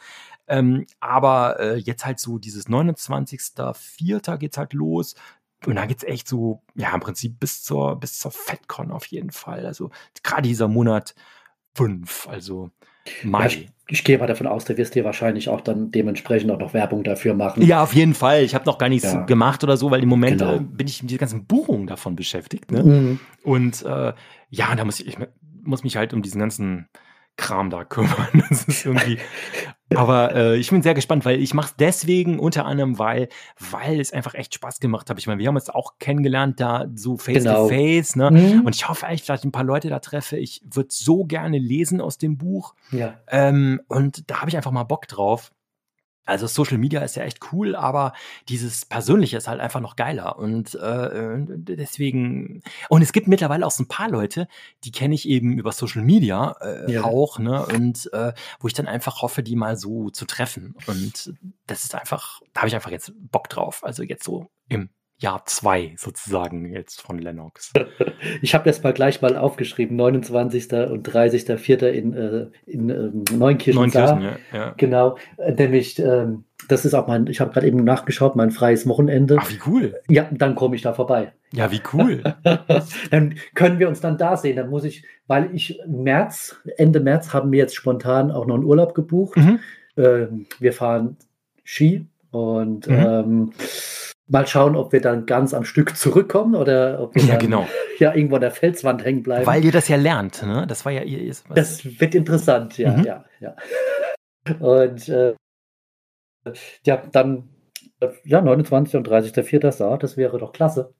Aber jetzt halt so dieses 29.04. geht's halt los. Und da geht's echt so, ja, im Prinzip bis zur FedCon auf jeden Fall. Also gerade dieser Monat 5, also Mai. Ja, ich gehe mal davon aus, du wirst dir wahrscheinlich auch dann dementsprechend auch noch Werbung dafür machen. Ja, auf jeden Fall. Ich habe noch gar nichts gemacht oder so, weil im Moment bin ich mit dieser ganzen Buchung davon beschäftigt. Ne? Und da muss ich mich halt um diesen ganzen Kram da kümmern. Das ist irgendwie. Aber ich bin sehr gespannt, weil ich mache es deswegen unter anderem, weil es einfach echt Spaß gemacht hat. Ich meine, wir haben uns auch kennengelernt, da so face-to-face, ne? Und ich hoffe echt, dass ich ein paar Leute da treffe. Ich würde so gerne lesen aus dem Buch. Ja. Und da habe ich einfach mal Bock drauf. Also Social Media ist ja echt cool, aber dieses Persönliche ist halt einfach noch geiler. Und deswegen, und es gibt mittlerweile auch so ein paar Leute, die kenne ich eben über Social Media Ja. auch, ne? Und wo ich dann einfach hoffe, die mal so zu treffen. Und das ist einfach, da habe ich einfach jetzt Bock drauf. Also jetzt so im Jahr 2 sozusagen jetzt von Lennox. Ich habe das mal gleich mal aufgeschrieben, 29. und 30.04. in Neunkirchen. Ja. Genau, nämlich, das ist auch ich habe gerade eben nachgeschaut, mein freies Wochenende. Ach, wie cool. Ja, dann komme ich da vorbei. Ja, wie cool. Dann können wir uns dann da sehen. Dann muss ich, weil Ende März haben wir jetzt spontan auch noch einen Urlaub gebucht. Wir fahren Ski und mal schauen, ob wir dann ganz am Stück zurückkommen oder ob wir dann irgendwo an der Felswand hängen bleiben. Weil ihr das ja lernt, ne? Das war ja Das wird interessant, ja. Und dann 29. und 30.04. Das wäre doch klasse.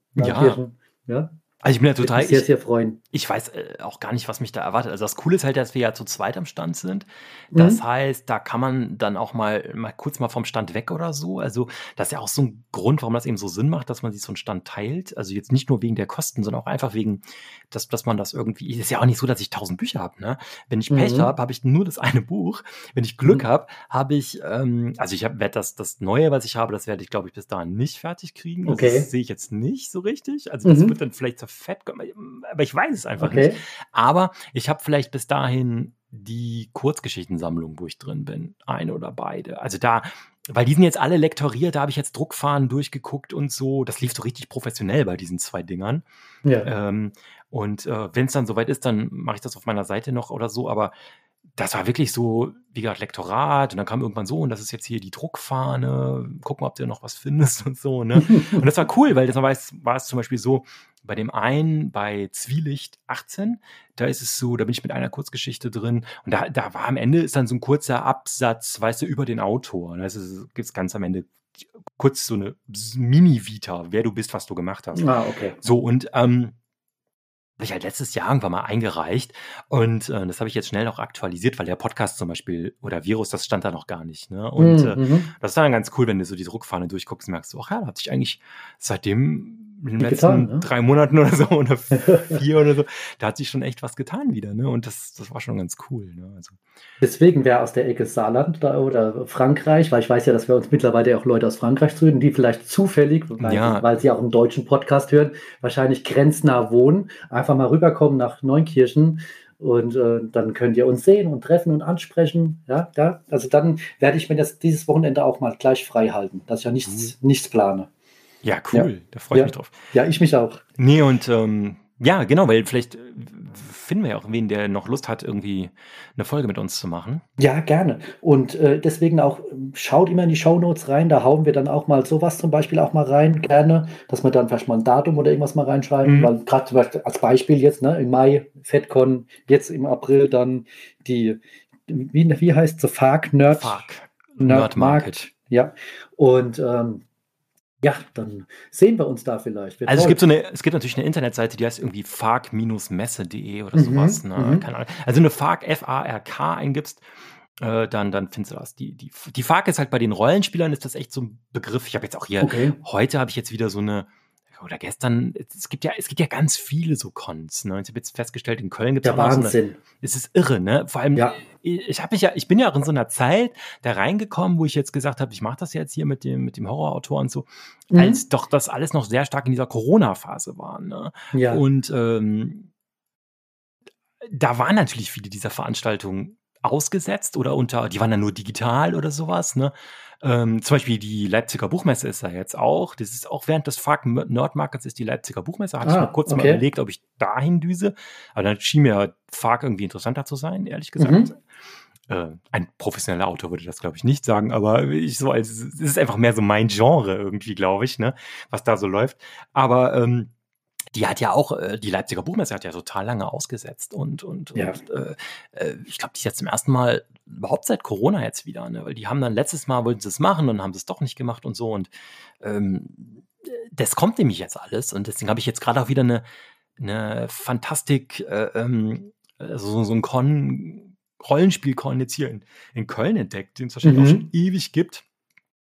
Ja. Also ich bin ja total sehr, sehr freuen. Ich weiß auch gar nicht, was mich da erwartet. Also das Coole ist halt, dass wir ja zu zweit am Stand sind. Das heißt, da kann man dann auch mal kurz mal vom Stand weg oder so. Also das ist ja auch so ein Grund, warum das eben so Sinn macht, dass man sich so einen Stand teilt. Also jetzt nicht nur wegen der Kosten, sondern auch einfach wegen, dass man das irgendwie, ist ja auch nicht so, dass ich 1000 Bücher habe, ne? Wenn ich Pech habe, habe ich nur das eine Buch. Wenn ich Glück habe, habe ich, also ich werde das Neue, was ich habe, das werde ich, glaube ich, bis dahin nicht fertig kriegen. Okay. Das sehe ich jetzt nicht so richtig. Also das wird dann vielleicht fett, aber ich weiß es einfach nicht. Aber ich habe vielleicht bis dahin die Kurzgeschichtensammlung, wo ich drin bin, eine oder beide. Also da, weil die sind jetzt alle lektoriert, da habe ich jetzt Druckfahnen durchgeguckt und so. Das lief so richtig professionell bei diesen 2 Dingern. Ja. Und wenn es dann soweit ist, dann mache ich das auf meiner Seite noch oder so. Aber das war wirklich so, wie gesagt, Lektorat. Und dann kam irgendwann so, und das ist jetzt hier die Druckfahne. Guck mal, ob du noch was findest und so, ne? Und das war cool, weil das war es zum Beispiel so, bei dem einen, bei Zwielicht 18, da ist es so, da bin ich mit einer Kurzgeschichte drin. Und da war am Ende ist dann so ein kurzer Absatz, weißt du, über den Autor. Und also gibt es ganz am Ende kurz so eine Mini-Vita, wer du bist, was du gemacht hast. Okay. So, und habe ich halt letztes Jahr irgendwann mal eingereicht und das habe ich jetzt schnell noch aktualisiert, weil der Podcast zum Beispiel oder Virus, das stand da noch gar nicht. Ne? Und das ist dann ganz cool, wenn du so die Druckfahne durchguckst und merkst, ach ja, da hat sich eigentlich seitdem in den letzten 3 Monaten oder so oder 4 oder so, da hat sich schon echt was getan wieder. Ne? Und das war schon ganz cool. Ne? Also. Deswegen wäre aus der Ecke Saarland oder Frankreich, weil ich weiß ja, dass wir uns mittlerweile auch Leute aus Frankreich zuhören, die vielleicht zufällig, weil sie auch einen deutschen Podcast hören, wahrscheinlich grenznah wohnen, einfach mal rüberkommen nach Neunkirchen und dann könnt ihr uns sehen und treffen und ansprechen. Ja, also dann werde ich mir dieses Wochenende auch mal gleich frei halten, dass ich ja nichts plane. Ja, cool, da freue ich mich drauf. Ja, ich mich auch. Nee, und ja, genau, weil vielleicht finden wir ja auch wen, der noch Lust hat, irgendwie eine Folge mit uns zu machen. Ja, gerne. Und deswegen auch, schaut immer in die Shownotes rein, da hauen wir dann auch mal sowas zum Beispiel auch mal rein, gerne, dass wir dann vielleicht mal ein Datum oder irgendwas mal reinschreiben, weil gerade zum Beispiel als Beispiel jetzt, ne, im Mai, FedCon, jetzt im April dann die, wie heißt es, FARC Nerd Market. Ja, und ja, dann sehen wir uns da vielleicht. Also es gibt natürlich eine Internetseite, die heißt irgendwie fark-messe.de oder sowas. Ne? Keine Ahnung. Also eine FARC, F-A-R-K eingibst, dann findest du das. Die FARC ist halt bei den Rollenspielern, ist das echt so ein Begriff. Ich habe jetzt auch hier, heute habe ich jetzt wieder so eine, oder gestern, es gibt ja ganz viele so Cons. Ne? Ich habe jetzt festgestellt, in Köln gibt es auch Wahnsinn. Es ist irre, ne? Vor allem, ich bin ja auch in so einer Zeit da reingekommen, wo ich jetzt gesagt habe, ich mache das jetzt hier mit dem Horrorautor und so, als doch das alles noch sehr stark in dieser Corona-Phase war. Ne? Ja. Und da waren natürlich viele dieser Veranstaltungen ausgesetzt oder die waren dann nur digital oder sowas, ne? Zum Beispiel die Leipziger Buchmesse ist da jetzt auch. Das ist auch während des FARC Nerd Markets ist die Leipziger Buchmesse. Hatte ich mal kurz mal überlegt, ob ich dahin düse. Aber dann schien mir FARC irgendwie interessanter zu sein, ehrlich gesagt. Ein professioneller Autor würde das, glaube ich, nicht sagen, aber es ist einfach mehr so mein Genre irgendwie, glaube ich, ne? Was da so läuft. Aber die hat ja auch, die Leipziger Buchmesse hat ja total lange ausgesetzt und ich glaube, die ist jetzt zum ersten Mal überhaupt seit Corona jetzt wieder, ne? Weil die haben dann letztes Mal wollten sie es machen und haben es doch nicht gemacht und so und das kommt nämlich jetzt alles und deswegen habe ich jetzt gerade auch wieder eine Fantastik, so ein Rollenspiel-Con jetzt hier in Köln entdeckt, den es wahrscheinlich auch schon ewig gibt.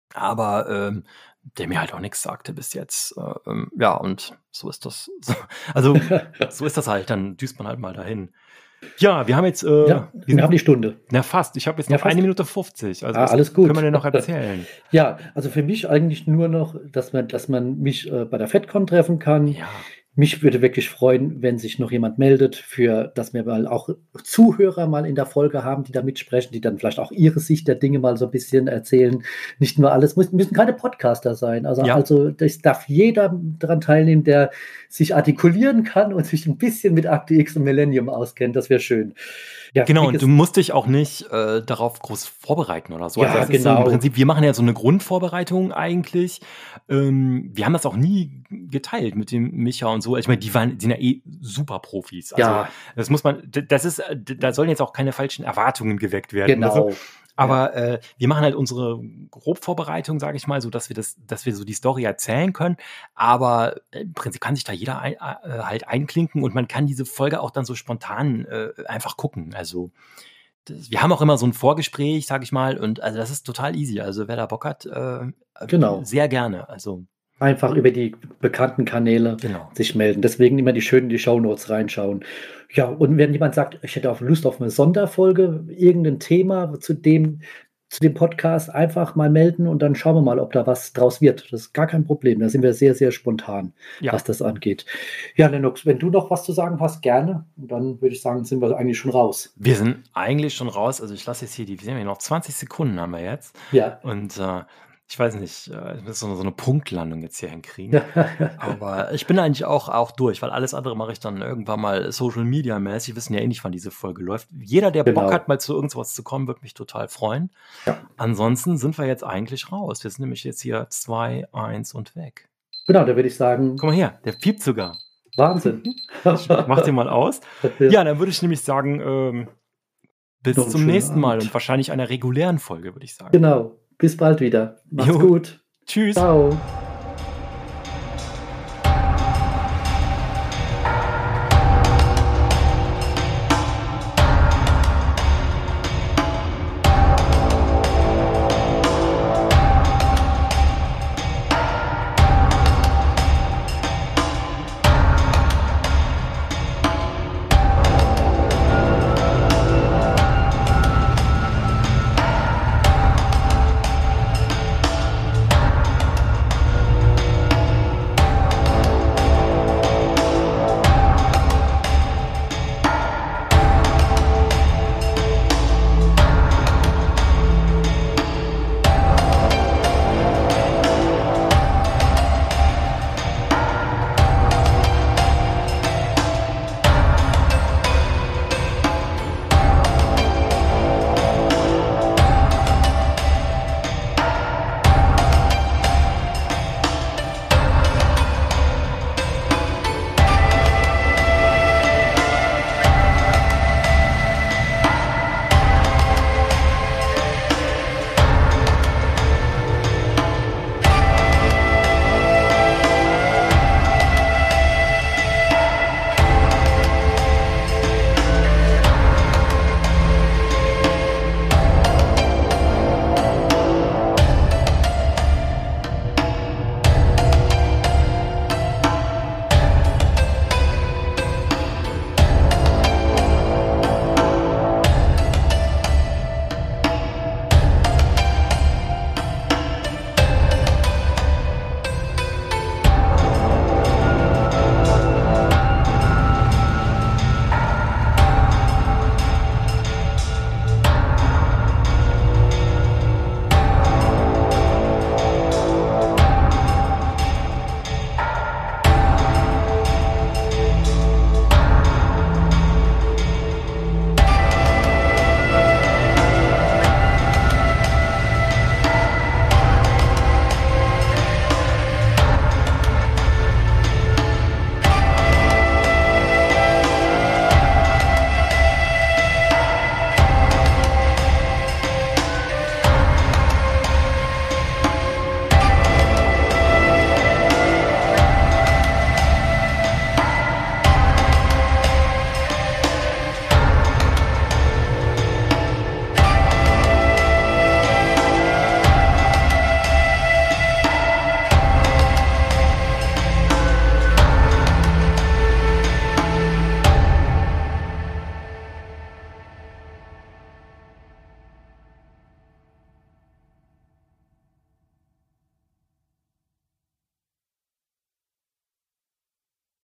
aber der mir halt auch nichts sagte bis jetzt. Ja, und so ist das. Also, so ist das halt. Dann düst man halt mal dahin. Ja, wir haben jetzt. Ja, wir haben die Stunde. Na, fast. Ich habe jetzt Ja, noch fast. 1 Minute 50. Also, Alles gut. können wir denn noch erzählen? Ja, also für mich eigentlich nur noch, dass man mich bei der FedCon treffen kann. Ja. Mich würde wirklich freuen, wenn sich noch jemand meldet, dass wir mal auch Zuhörer mal in der Folge haben, die da mitsprechen, die dann vielleicht auch ihre Sicht der Dinge mal so ein bisschen erzählen. Nicht nur alles, müssen keine Podcaster sein. Also, Ja. also das darf jeder daran teilnehmen, der sich artikulieren kann und sich ein bisschen mit Akte X und Millennium auskennt. Das wäre schön. Ja, Genau, und du musst dich auch nicht darauf groß vorbereiten oder so. Ja, Also das ist so genau. im Prinzip, wir machen ja so eine Grundvorbereitung eigentlich. Wir haben das auch nie geteilt mit dem Micha und so. Ich meine, sind ja eh super Profis. Also Ja. das muss man, da sollen jetzt auch keine falschen Erwartungen geweckt werden. Genau. Also, aber wir machen halt unsere Grobvorbereitung, sage ich mal, so dass wir so die Story erzählen können. Aber im Prinzip kann sich da jeder halt einklinken und man kann diese Folge auch dann so spontan einfach gucken. Also wir haben auch immer so ein Vorgespräch, sage ich mal, und also das ist total easy. Also wer da Bock hat, Genau. sehr gerne. Also Einfach über die bekannten Kanäle sich melden. Deswegen immer schön in die Shownotes reinschauen. Ja, und wenn jemand sagt, ich hätte auch Lust auf eine Sonderfolge, irgendein Thema zu dem Podcast, einfach mal melden und dann schauen wir mal, ob da was draus wird. Das ist gar kein Problem. Da sind wir sehr, sehr spontan, was das angeht. Ja, Lennox, wenn du noch was zu sagen hast, gerne. Und dann würde ich sagen, sind wir eigentlich schon raus. Wir sind eigentlich schon raus. Also ich lasse jetzt hier wir sehen ja noch 20 Sekunden haben wir jetzt. Ja. Und ich weiß nicht, ich muss so eine Punktlandung jetzt hier hinkriegen. Aber ich bin eigentlich auch durch, weil alles andere mache ich dann irgendwann mal Social Media mäßig. Wir wissen ja eh nicht, wann diese Folge läuft. Jeder, der Bock hat, mal zu irgendwas zu kommen, wird mich total freuen. Ja. Ansonsten sind wir jetzt eigentlich raus. Wir sind nämlich jetzt hier 2, 1 und weg. Genau, da würde ich sagen. Guck mal her, der piept sogar. Wahnsinn. Ich mach den mal aus. Ja, dann würde ich nämlich sagen, bis zum nächsten Mal und wahrscheinlich einer regulären Folge, würde ich sagen. Genau. Bis bald wieder. Macht's gut. Tschüss. Ciao.